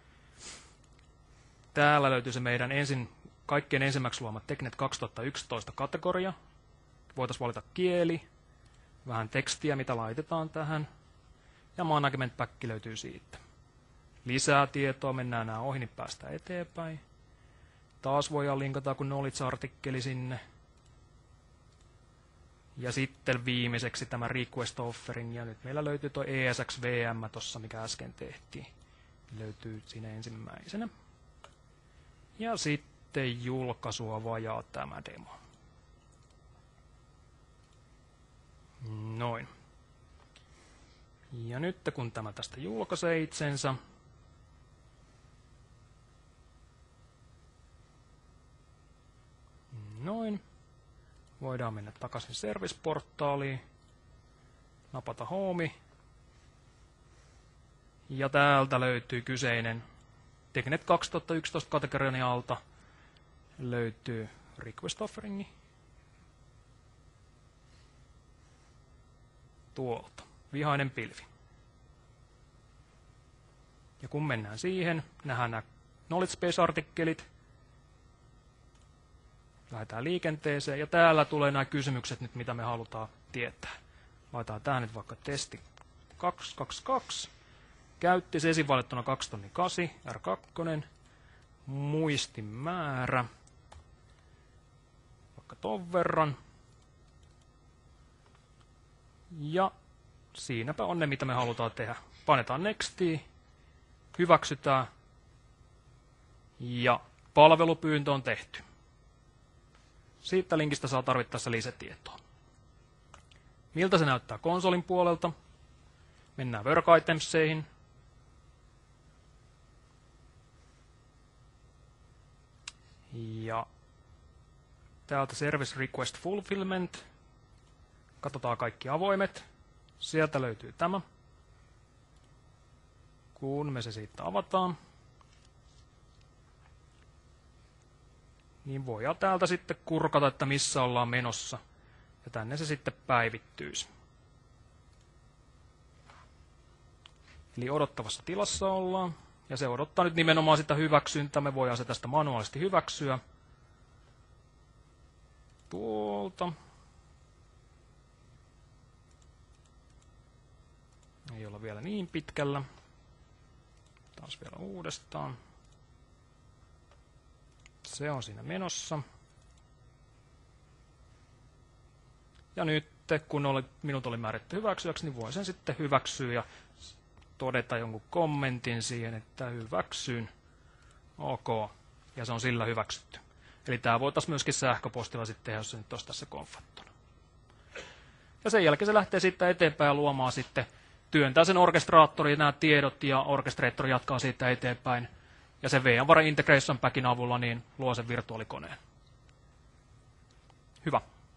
Täällä löytyy se meidän ensin, kaikkein ensimmäiseksi luoma TechNet kaksituhattayksitoista kategoria. Voitaisiin valita kieli, vähän tekstiä, mitä laitetaan tähän. Ja management pack löytyy siitä. Lisää tietoa, mennään nämä ohi, niin päästään eteenpäin. Taas voidaan linkata kun knowledge-artikkeli sinne. Ja sitten viimeiseksi tämä request offering. Ja nyt meillä löytyy tuo E S X V M tuossa, mikä äsken tehtiin. Löytyy siinä ensimmäisenä. Ja sitten julkaisua vajaa tämä demo. Noin. Ja nyt kun tämä tästä julkaisee itsensä, noin, voidaan mennä takaisin service-portaaliin, napata home, ja täältä löytyy kyseinen TechNet kaksituhattayksitoista kategorian alta löytyy request offeringi. Tuolta. Vihainen pilvi. Ja kun mennään siihen, nähdään nämä knowledge base-artikkelit. Lähdetään liikenteeseen ja täällä tulee nämä kysymykset nyt, mitä me halutaan tietää. Laitetaan tähän nyt vaikka testi kaksisataakaksikymmentäkaksi. Käyttis esivalittuna kaksi tonni kahdeksan, R kaksi, muistimäärä, vaikka ton verran. Ja siinäpä on ne, mitä me halutaan tehdä. Painetaan nextiin, hyväksytään ja palvelupyyntö on tehty. Siitä linkistä saa tarvittaessa lisätietoa. Miltä se näyttää konsolin puolelta? Mennään Work Itemseihin. Ja täältä Service Request Fulfillment. Katsotaan kaikki avoimet. Sieltä löytyy tämä. Kun me se siitä avataan, niin voidaan täältä sitten kurkata, että missä ollaan menossa. Ja tänne se sitten päivittyisi. Eli odottavassa tilassa ollaan. Ja se odottaa nyt nimenomaan sitä hyväksyntää. Me voidaan se tästä manuaalisesti hyväksyä. Tuolta. Ei olla vielä niin pitkällä. Taas vielä uudestaan. Se on siinä menossa. Ja nyt kun oli, minut oli määrätty hyväksyäksi, niin voin sen sitten hyväksyä ja todeta jonkun kommentin siihen, että hyväksyn. Ok. Ja se on sillä hyväksytty. Eli tämä voitaisiin myöskin sähköpostilla sitten tehdä, jos se nyt olisi tässä konfattuna. Ja sen jälkeen se lähtee sitten eteenpäin ja luomaan sitten, työntää sen orkestraattori nämä tiedot ja orkestraattori jatkaa siitä eteenpäin. Ja sen VMware Integration Packin avulla niin luo sen virtuaalikoneen. Hyvä.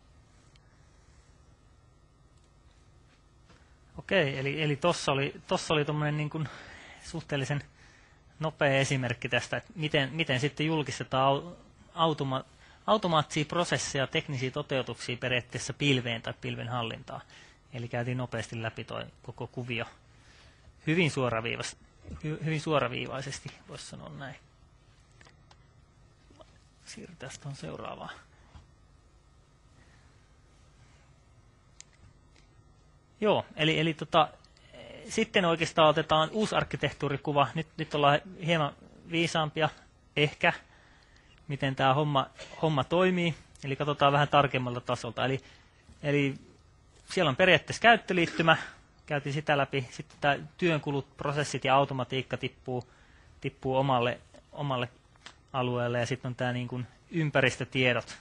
Okei, eli, eli tuossa oli, tossa oli tuommoinen niin kuin suhteellisen nopea esimerkki tästä, että miten, miten sitten julkistetaan automa, automaattisia prosesseja, teknisiä toteutuksia periaatteessa pilveen tai pilven hallintaan. Eli käytiin nopeasti läpi tuo koko kuvio hyvin, suoraviivas, hy, hyvin suoraviivaisesti, voisi sanoa näin. Siirrytään tuohon seuraavaan. Joo, eli, eli tota, sitten oikeastaan otetaan uusi arkkitehtuurikuva. Nyt, nyt ollaan hieman viisaampia ehkä, miten tämä homma, homma toimii. Eli katsotaan vähän tarkemmalta tasolta. Eli, eli siellä on periaatteessa käyttöliittymä, käytiin sitä läpi. Sitten tämä työnkulut, prosessit ja automatiikka tippuu, tippuu omalle, omalle alueelle. Ja sitten on tämä niin kuin ympäristötiedot.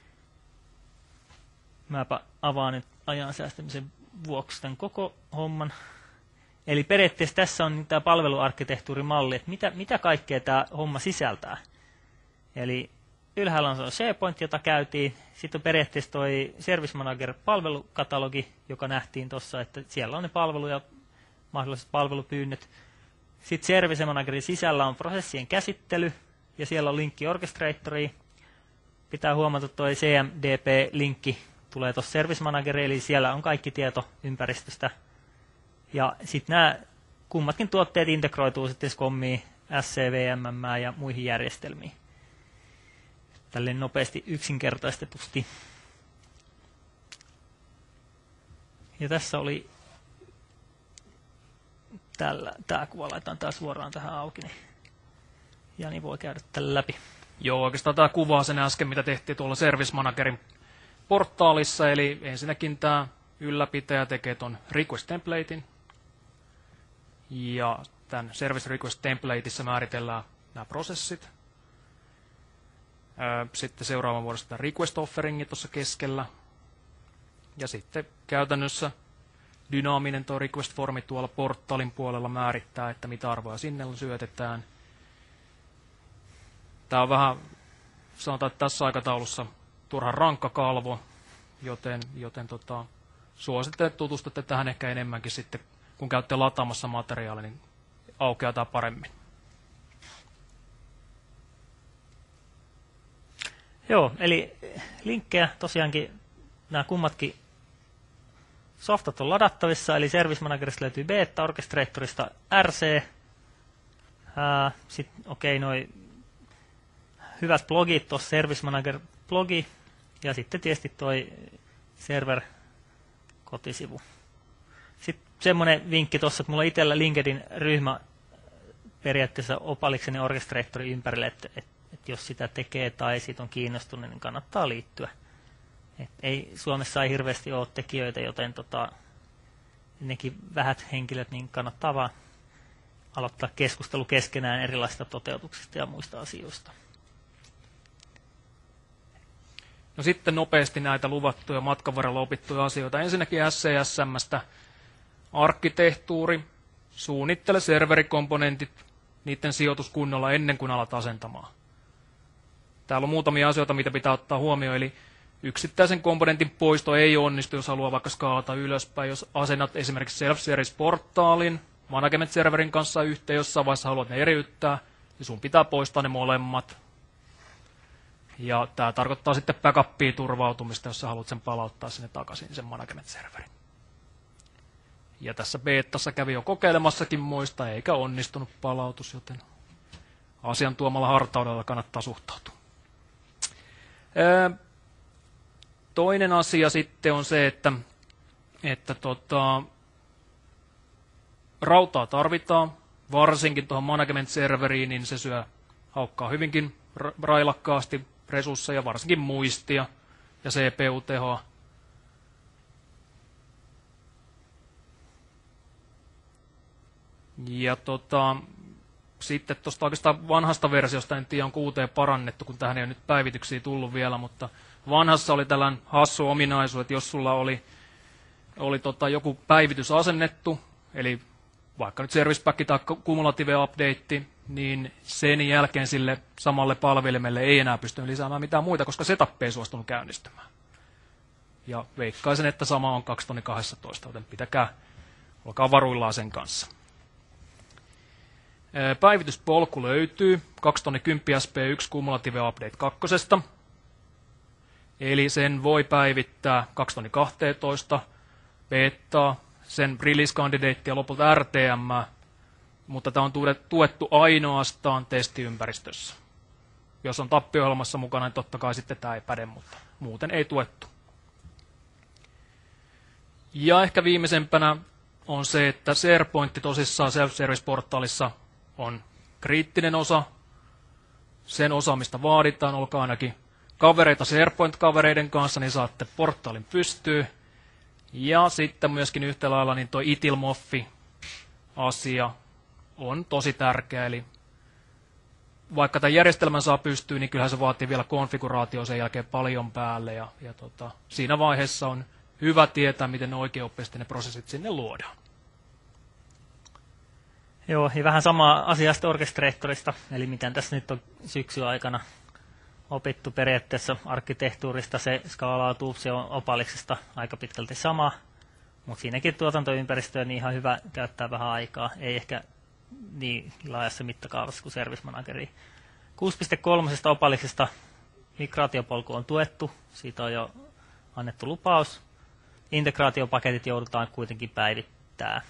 Mäpä avaan nyt ajan säästämisen vuoksi tämän koko homman. Eli periaatteessa tässä on tämä palveluarkkitehtuurimalli, että mitä, mitä kaikkea tämä homma sisältää. Eli ylhäällä on se SharePoint, jota käytiin. Sitten on periaatteessa tuo Service Manager-palvelukatalogi, joka nähtiin tuossa, että siellä on ne palvelu- ja mahdolliset palvelupyynnöt. Sitten Service Managerin sisällä on prosessien käsittely, ja siellä on linkki Orchestratoriin. Pitää huomata, että tuo C M D P-linkki tulee tuossa Service Manageriin, eli siellä on kaikki tieto ympäristöstä. Ja sitten nämä kummatkin tuotteet integroituu sitten SCOMiin, S C V M ja muihin järjestelmiin. Tälleen nopeasti yksinkertaistetusti. Ja tässä oli tällä, tämä kuva, laitetaan tämä suoraan tähän auki, niin Jani voi käydä tällä läpi. Joo, oikeastaan tämä kuvaa sen äsken, mitä tehtiin tuolla Service Managerin portaalissa, eli ensinnäkin tämä ylläpitäjä tekee tuon request templatein, ja tämän service request templateissa määritellään nämä prosessit. Sitten seuraavan vuodesta tämä request offeringi tuossa keskellä, ja sitten käytännössä dynaaminen tuo request formi tuolla portaalin puolella määrittää, että mitä arvoja sinne syötetään. Tämä on vähän, sanotaan, että tässä aikataulussa turhan rankka kalvo, joten, joten tota, suosittelen, että tutustutte tähän ehkä enemmänkin sitten, kun käytte lataamassa materiaalia, niin aukeaa tämä paremmin. Joo, eli linkkejä tosiaankin nämä kummatkin softat on ladattavissa, eli Service Managerista löytyy beta, Orchestratorista R C, sitten okei, okay, noi hyvät blogit, tuossa Service Manager-blogi, ja sitten tietysti toi server-kotisivu. Sitten semmoinen vinkki tuossa, että mulla on itsellä LinkedIn-ryhmä periaatteessa Opalikseni Orchestratorin ympärille, että, että, että jos sitä tekee tai siitä on kiinnostunut, niin kannattaa liittyä. Et ei, Suomessa ei hirveästi ole tekijöitä, joten tota, nekin vähät henkilöt, niin kannattaa vaan aloittaa keskustelu keskenään erilaisista toteutuksista ja muista asioista. No sitten nopeasti näitä luvattuja matkan varrella opittuja asioita. Ensinnäkin S C S M:stä arkkitehtuuri, suunnittele serverikomponentit, niiden sijoitus kunnolla ennen kuin alat asentamaan. Täällä on muutamia asioita, mitä pitää ottaa huomioon, eli yksittäisen komponentin poisto ei onnistu, jos haluaa vaikka skaalata ylöspäin. Jos asennat esimerkiksi self-service-portaalin management-serverin kanssa yhteen, jossain vaiheessa haluat ne eriyttää, niin sun pitää poistaa ne molemmat. Ja tämä tarkoittaa sitten backupia turvautumista, jos sä haluat sen palauttaa sinne takaisin, sen management-serverin. Ja tässä beettassa kävi jo kokeilemassakin muista, eikä onnistunut palautus, joten asian tuomalla hartaudella kannattaa suhtautua. Toinen asia sitten on se, että, että tota, rautaa tarvitaan, varsinkin tuohon management-serveriin, niin se syö haukkaa hyvinkin railakkaasti resursseja, varsinkin muistia ja C P U-tehoa. Ja tota, sitten tuosta oikeastaan vanhasta versiosta, en tiedä onko uuteen parannettu, kun tähän ei ole nyt päivityksiä tullut vielä, mutta vanhassa oli tällainen hassu ominaisuus, että jos sulla oli, oli tota joku päivitys asennettu, eli vaikka nyt Service Pack tai Cumulative Update, niin sen jälkeen sille samalle palvelimelle ei enää pysty lisäämään mitään muita, koska setup ei suostunut käynnistymään. Ja veikkaisin, että sama on kaksi tonni kaksitoista, joten pitäkää, olkaa varuillaan sen kanssa. Päivityspolku löytyy kaksi tonni kymmenen S P yksi Cumulative Update kaksi. Eli sen voi päivittää kaksi tonni kaksitoista, betaa, sen release candidate ja lopulta R T M, mutta tämä on tuettu ainoastaan testiympäristössä. Jos on tappio-ohjelmassa mukana, niin totta kai sitten tämä ei päde, mutta muuten ei tuettu. Ja ehkä viimeisempänä on se, että SharePoint tosissaan self-service-portaalissa on kriittinen osa. Sen osaamista vaaditaan, olkaa ainakin kavereita SharePoint-kavereiden kanssa, niin saatte portaalin pystyyn. Ja sitten myöskin yhtä lailla niin tuo I T I L-moffi-asia on tosi tärkeä. Eli vaikka tämän järjestelmän saa pystyyn, niin kyllähän se vaatii vielä konfiguraatio sen jälkeen paljon päälle. Ja, ja tota, siinä vaiheessa on hyvä tietää, miten oikeaoppisesti ne prosessit sinne luodaan. Joo, ja vähän sama asiasta orkestraattorista, eli miten tässä nyt on syksyn aikana opittu periaatteessa arkkitehtuurista, se skaalautuu, se on Opaliksesta aika pitkälti sama, mutta siinäkin tuotantoympäristöä niin ihan hyvä käyttää vähän aikaa, ei ehkä niin laajassa mittakaavassa kuin Service Manageri. kuusi piste kolme Opaliksesta migraatiopolku on tuettu, siitä on jo annettu lupaus. Integraatiopaketit joudutaan kuitenkin päivittämään.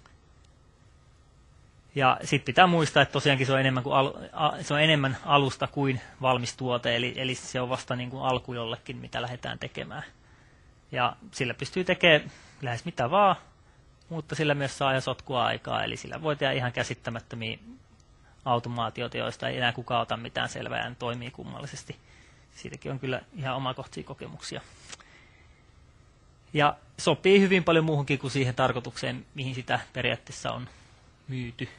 Ja sitten pitää muistaa, että tosiaankin se on enemmän, kuin al, a, se on enemmän alusta kuin valmis tuote, eli, eli se on vasta niin kuin alku jollekin, mitä lähdetään tekemään. Ja sillä pystyy tekemään lähes mitä vaan, mutta sillä myös saa ja sotkua aikaa, eli sillä voi tehdä ihan käsittämättömiä automaatioita, joista ei enää kukaan ota mitään selvää ja ne toimii kummallisesti. Siitäkin on kyllä ihan omakohtaisia kokemuksia. Ja sopii hyvin paljon muuhunkin kuin siihen tarkoitukseen, mihin sitä periaatteessa on myyty.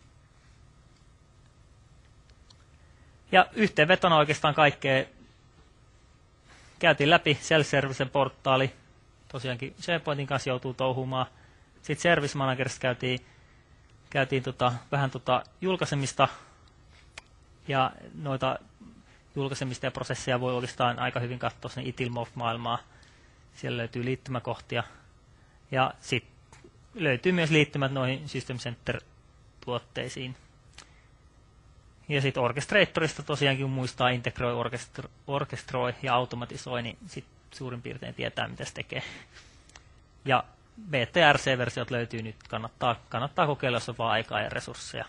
Ja yhteenvetona oikeastaan kaikkea käytiin läpi self-servicen portaali. Tosiaankin SharePointin kanssa joutuu touhumaan. Sitten Service Managerista käytiin, käytiin tota, vähän tota julkaisemista. Ja noita julkaisemista ja prosesseja voi oikeastaan aika hyvin katsoa sinne I T I L-maailmaa. Siellä löytyy liittymäkohtia. Ja sitten löytyy myös liittymät noihin System Center-tuotteisiin. Ja sitten Orchestratorista tosiaankin, kun muistaa, integroi, orkestro, orkestroi ja automatisoi, niin sitten suurin piirtein tietää, mitä se tekee. Ja B T R C-versiot löytyy nyt, kannattaa, kannattaa kokeilla, jos on vaan aikaa ja resursseja.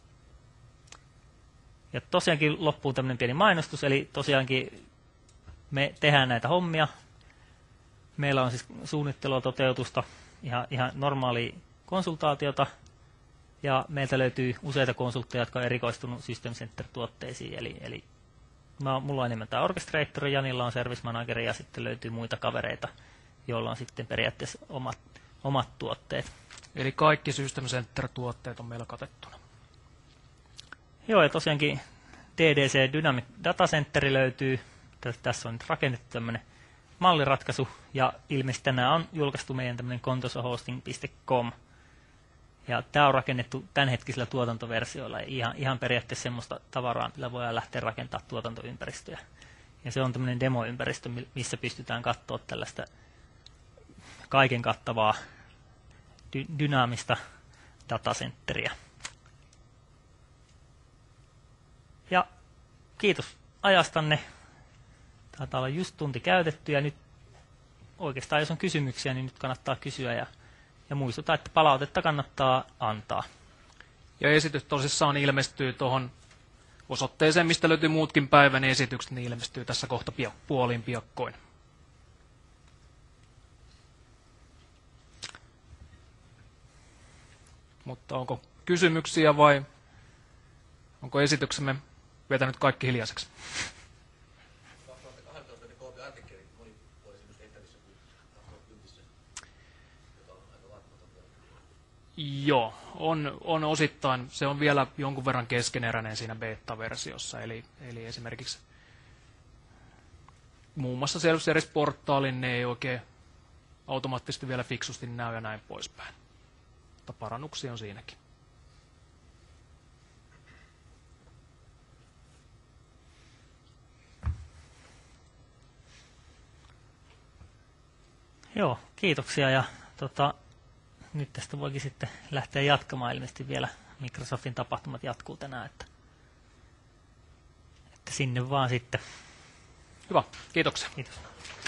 Ja tosiaankin loppuu tämmöinen pieni mainostus, eli tosiaankin me tehdään näitä hommia. Meillä on siis suunnittelua, toteutusta, ihan, ihan normaalia konsultaatiota, ja meiltä löytyy useita konsultteja, jotka on erikoistunut System Center-tuotteisiin, eli, eli mä, mulla on enemmän tämä Orchestrator, Janilla on Service Manager, ja sitten löytyy muita kavereita, joilla on sitten periaatteessa omat, omat tuotteet. Eli kaikki System Center-tuotteet on meillä katettuna. Joo, ja tosiaankin D D C Dynamic Data Center löytyy, Tässä on nyt rakennettu tämmöinen malliratkaisu, ja ilmeisesti tänään on julkaistu meidän tämmöinen contosohosting piste com. Ja tämä on rakennettu tämänhetkisillä tuotantoversioilla, ja ihan, ihan periaatteessa semmoista tavaraa, millä voidaan lähteä rakentamaan tuotantoympäristöjä. Ja se on tämmöinen demoympäristö, missä pystytään katsoa tällaista kaiken kattavaa dy- dynaamista datacentteriä. Ja kiitos ajastanne. Taitaa olla just tunti käytetty, ja nyt oikeastaan jos on kysymyksiä, niin nyt kannattaa kysyä, ja, ja muistuta, että palautetta kannattaa antaa. Ja esitys tosissaan ilmestyy tuohon osoitteeseen, mistä löytyy muutkin päivän esitykset, niin ilmestyy tässä kohta pia- puoliin piakkoin. Mutta onko kysymyksiä vai onko esityksemme vetänyt kaikki hiljaiseksi? Joo, on, on osittain, se on vielä jonkun verran keskeneräinen siinä beta-versiossa, eli, eli esimerkiksi muun muassa Self-Service-portaalin ne ei oikein automaattisesti vielä fiksusti näy ja näin poispäin. Mutta parannuksia on siinäkin. Joo, kiitoksia, ja tota, nyt tästä voikin sitten lähteä jatkamaan. Ilmeisesti vielä Microsoftin tapahtumat jatkuu tänään, että, että sinne vaan sitten. Hyvä, kiitoksia. Kiitos.